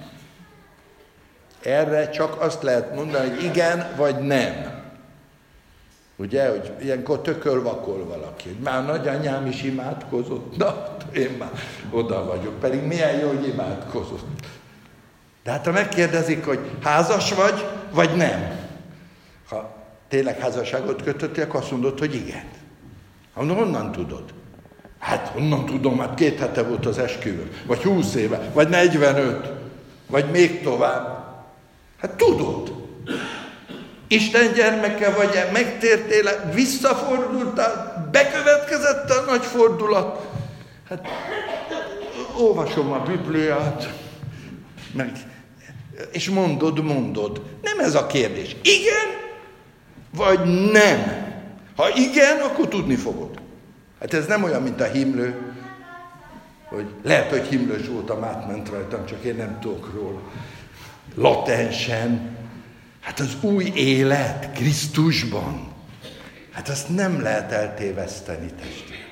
Erre csak azt lehet mondani, hogy igen, vagy nem. Ugye, hogy ilyenkor tökölvakol valaki, hogy már nagyanyám is imádkozott, na, én már oda vagyok, pedig milyen jó, hogy imádkozott. De hát ha megkérdezik, hogy házas vagy, vagy nem. Ha tényleg házasságot kötöttél, akkor azt mondod, hogy igen. Ha honnan tudod? Hát honnan tudom, hát két hete volt az esküvő, vagy húsz éve, vagy negyvenöt, vagy még tovább. Hát tudod. Isten gyermeke vagy, megtértél, visszafordultál, bekövetkezett a nagy fordulat. Hát olvasom a Bibliát, meg, és mondod, mondod. Nem ez a kérdés. Igen, vagy nem? Ha igen, akkor tudni fogod. Hát ez nem olyan, mint a himlő, hogy lehet, hogy himlős voltam, átment rajtam, csak én nem tudok róla. Latensen. Hát az új élet Krisztusban. Hát azt nem lehet eltéveszteni, testvér.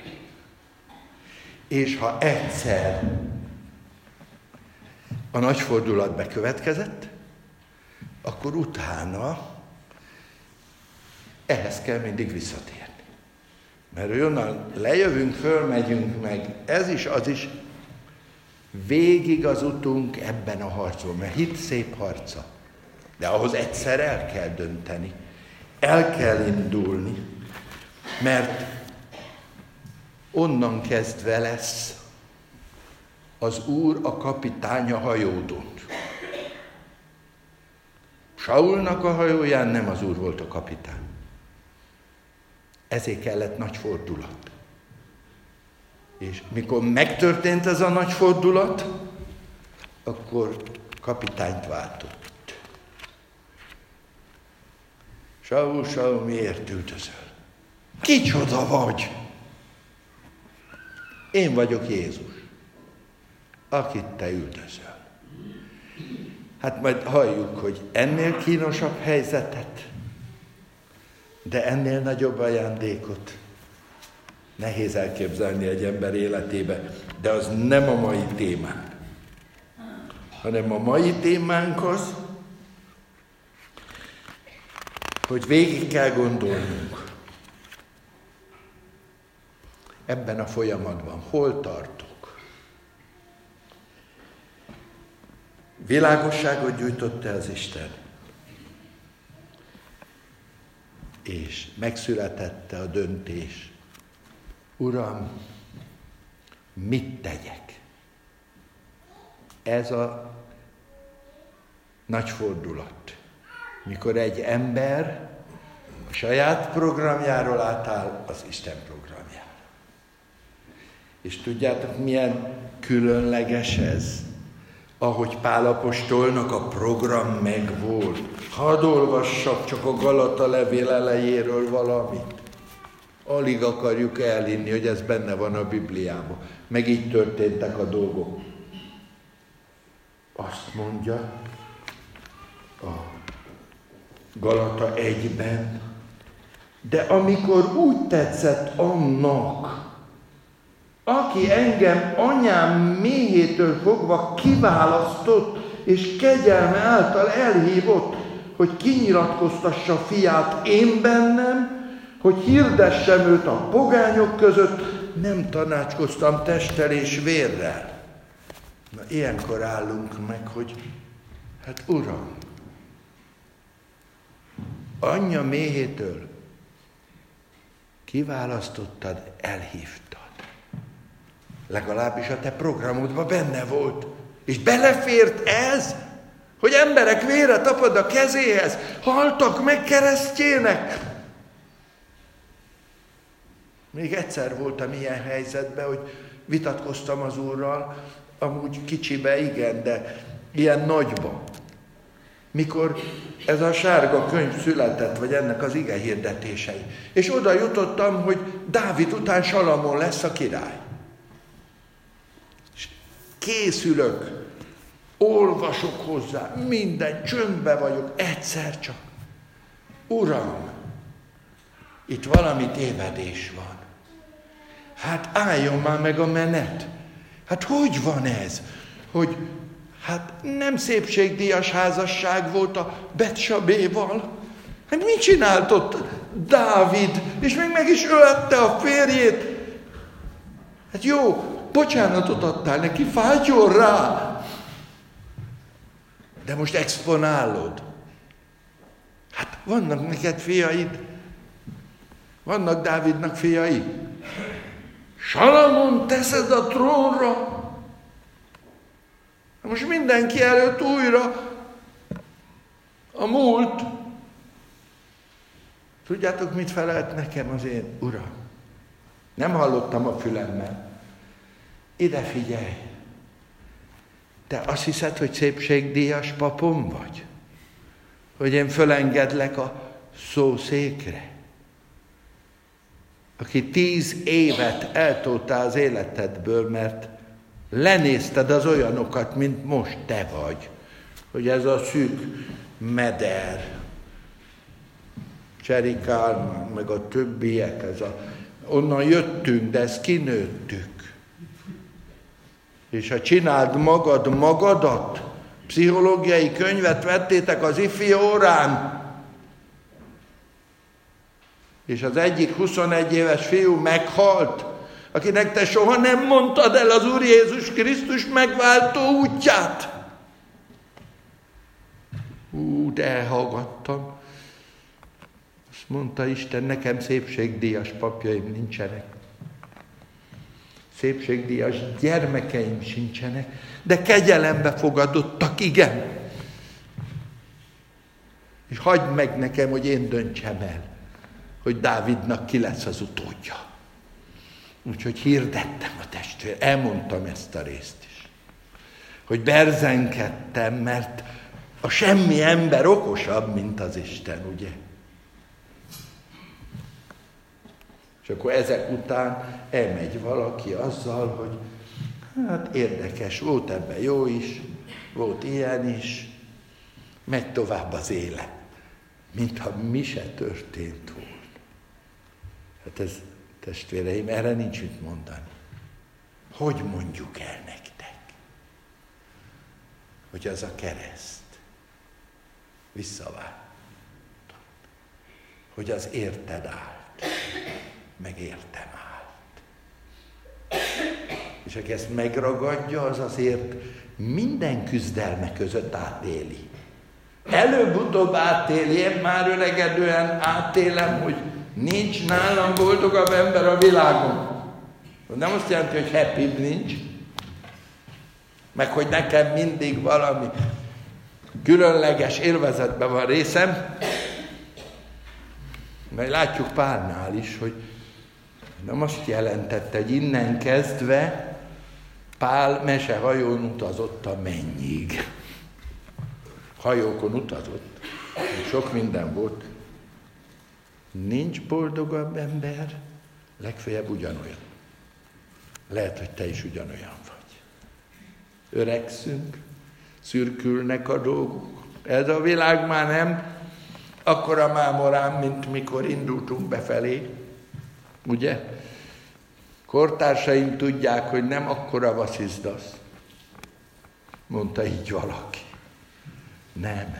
És ha egyszer a nagy fordulat bekövetkezett, akkor utána ehhez kell mindig visszatérni. Mert onnan lejövünk, fölmegyünk meg, ez is, az is, végig az utunk ebben a harcban, mert hit szép harca. De ahhoz egyszer el kell dönteni, el kell indulni, mert onnan kezdve lesz az Úr a kapitány a hajódon. Saulnak a hajóján nem az Úr volt a kapitány. Ezért kellett nagy fordulat. És mikor megtörtént ez a nagy fordulat, akkor kapitányt váltott. Saul, Saul, miért üldözöl? Kicsoda vagy? Én vagyok Jézus, akit te üldözöl. Hát majd halljuk, hogy ennél kínosabb helyzetet, de ennél nagyobb ajándékot nehéz elképzelni egy ember életébe, de az nem a mai témánk, hanem a mai témánk az, hogy végig kell gondolnunk ebben a folyamatban, hol tartok. Világosságot gyújtott el az Isten, és megszületette a döntés. Uram, mit tegyek? Ez a nagy fordulat. Mikor egy ember a saját programjáról átáll az Isten programjára. És tudjátok, milyen különleges ez? Ahogy Pál apostolnak a program megvolt. Hadd olvassak csak a Galata levél elejéről valamit. Alig akarjuk elhinni, hogy ez benne van a Bibliában. Meg így történtek a dolgok. Azt mondja a Galata egyben, de amikor úgy tetszett annak, aki engem anyám méhétől fogva kiválasztott, és kegyelme által elhívott, hogy kinyilatkoztassa fiát én bennem, hogy hirdessem őt a pogányok között, nem tanácskoztam testtel és vérrel. Na, ilyenkor állunk meg, hogy hát Uram, anyja méhétől kiválasztottad, elhívtad. Legalábbis a te programodban benne volt. És belefért ez, hogy emberek vére tapad a kezéhez, haltak meg keresztjének. Még egyszer voltam ilyen helyzetben, hogy vitatkoztam az Úrral, amúgy kicsibe igen, de ilyen nagyba. Mikor ez a sárga könyv született, vagy ennek az ige hirdetései. És oda jutottam, hogy Dávid után Salamon lesz a király. És készülök, olvasok hozzá, minden, csöndbe vagyok, egyszer csak. Uram, itt valami tévedés van. Hát álljon már meg a menet. Hát hogy van ez? Hogy hát nem szépségdíjas házasság volt a Betsabéval. Hát mit csinált ott Dávid? És még meg is ölte a férjét. Hát jó, bocsánatot adtál neki, fájjon rá. De most exponálod. Hát vannak neked fiaid. Vannak Dávidnak fiai. Salamon teszed a trónra. Most mindenki előtt újra a múlt. Tudjátok, mit felelt nekem az én uram? Nem hallottam a fülemmel. Ide figyelj! Te azt hiszed, hogy szépségdíjas papom vagy? Hogy én fölengedlek a szószékre? Aki tíz évet eltoltál az életedből, mert lenézted az olyanokat, mint most te vagy. Hogy ez a szűk meder, Cseri Kálmán, meg a többiek, ez a, onnan jöttünk, de ezt kinőttük. És ha csináld magad magadat, pszichológiai könyvet vettétek az ifi órán, és az egyik huszonegy éves fiú meghalt, akinek te soha nem mondtad el az Úr Jézus Krisztus megváltó útját. Ú, de elhallgattam. Azt mondta Isten, nekem szépségdíjas papjaim nincsenek. Szépségdíjas gyermekeim sincsenek, de kegyelembe fogadottak, igen. És hagyd meg nekem, hogy én döntsem el, hogy Dávidnak ki lesz az utódja. Úgyhogy hirdettem a testvér, elmondtam ezt a részt is. Hogy berzenkedtem, mert a semmi ember okosabb, mint az Isten, ugye? És akkor ezek után elmegy valaki azzal, hogy hát érdekes, volt ebben jó is, volt ilyen is, megy tovább az élet, mintha mi se történt volna. Hát ez, testvéreim, erre nincs mit mondani. Hogy mondjuk el nektek, hogy az a kereszt visszavált, hogy az érted állt, meg értem állt. És aki ezt megragadja, az azért minden küzdelme között átéli. Előbb-utóbb átéli, én már öregedően átélem, hogy nincs nálam boldogabb ember a világon. Nem azt jelenti, hogy happy nincs, meg hogy nekem mindig valami különleges élvezetben van részem, mert látjuk Pálnál is, hogy nem azt jelentette, hogy innen kezdve Pál mesehajón utazott a mennyig. Hajókon utazott, sok minden volt. Nincs boldogabb ember, legfeljebb ugyanolyan. Lehet, hogy te is ugyanolyan vagy. Öregszünk, szürkülnek a dolgok. Ez a világ már nem akkora mámorám, mint mikor indultunk befelé. Ugye? Kortársaim tudják, hogy nem akkora vasszizdasz. Mondta így valaki. Nem.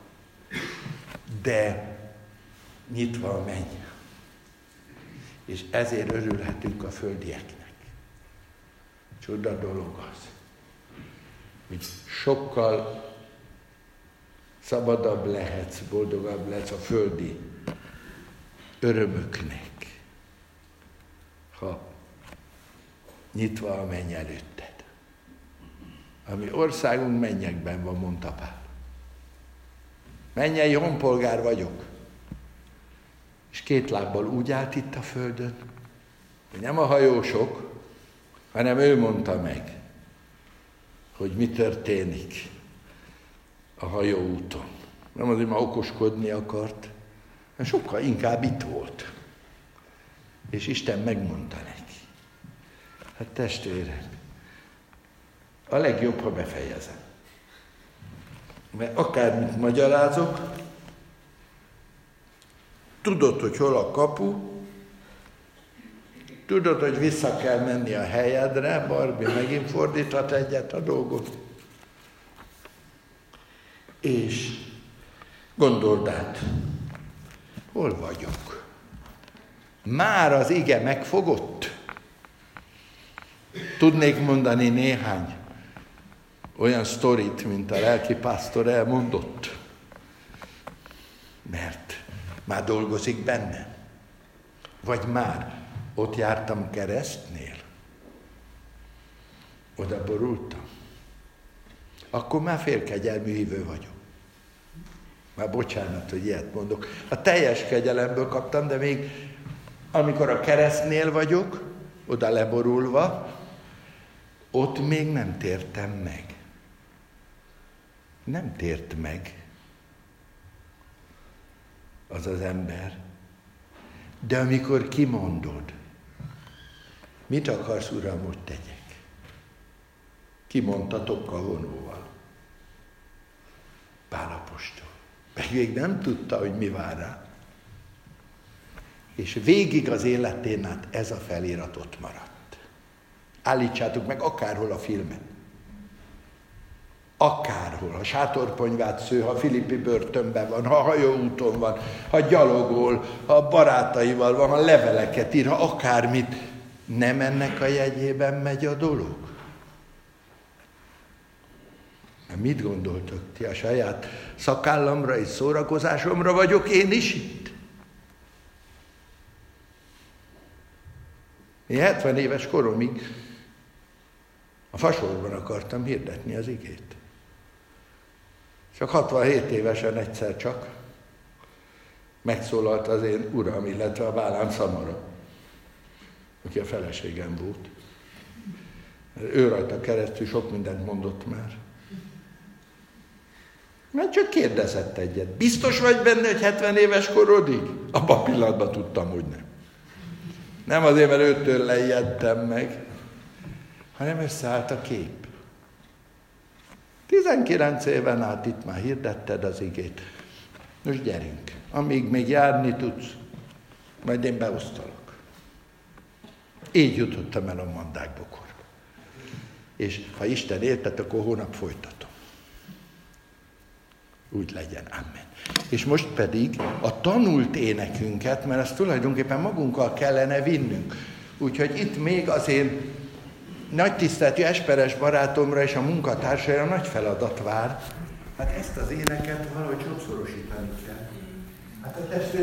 De nyitva a menny. És ezért örülhetünk a földieknek. Csoda dolog az, hogy sokkal szabadabb lehetsz, boldogabb lehetsz a földi örömöknek, ha nyitva a menny előtted. Ami országunk mennyekben van, mondta Pál. Mennyei honpolgár vagyok. És két lábbal úgy állt itt a földön, Nem a hajósok, hanem ő mondta meg, hogy mi történik a hajóúton. Nem azért, már okoskodni akart, hanem sokkal inkább itt volt. És Isten megmondta neki. Hát testvérek, a legjobb, ha befejezem. Mert akármit magyarázok, tudod, hogy hol a kapu, tudod, hogy vissza kell menni a helyedre, Barbie megint fordíthat egyet a dolgot. És gondold át, hol vagyok? Már az ige megfogott? Tudnék mondani néhány olyan sztorit, mint a lelkipásztor elmondott, mert már dolgozik benne. Vagy már ott jártam keresztnél, oda borultam. Akkor már félkegyelmű hívő vagyok. Már bocsánat, hogy ilyet mondok. A teljes kegyelemből kaptam, de még amikor a keresztnél vagyok, oda leborulva, ott még nem tértem meg. Nem tért meg az az ember. De amikor kimondod, mit akarsz, Uram, hogy tegyek? Kimondta tokkal vonóval. Pál apostol. Meg még nem tudta, hogy mi vár rá. És végig az életén át ez a felirat ott maradt. Állítsátok meg akárhol a filmen. Akárhol, ha sátorponyvát sző, ha Filippi börtönben van, ha hajóúton van, ha gyalogol, ha barátaival van, ha leveleket ír, ha akármit, nem ennek a jegyében megy a dolog? Mit gondoltok ti? A saját szakállamra és szórakozásomra vagyok én is itt? Én hetven éves koromig a fasorban akartam hirdetni az igét. Csak hatvanhét évesen egyszer csak megszólalt az én uram, illetve a Bálám Szamara, aki a feleségem volt. Ő rajta keresztül sok mindent mondott már. Mert csak kérdezett egyet. Biztos vagy benne, hogy hetven éves korodig? Abban a pillanatban tudtam, hogy nem. Nem azért, mert őtől leijedtem meg, hanem összeállt a kép. tizenkilenc éven át itt már hirdetted az igét. Most gyerünk, amíg még járni tudsz, majd én beosztalak. Így jutottam el a Mandákbokorba. És ha Isten érted, akkor hónap folytatom. Úgy legyen, amen. És most pedig a tanult énekünket, mert azt tulajdonképpen magunkkal kellene vinnünk. Úgyhogy itt még az én nagy tiszteletű esperes barátomra és a munkatársaira nagy feladat vár. Hát ezt az éneket valahogy sokszorosítani kell. Hát a testvérek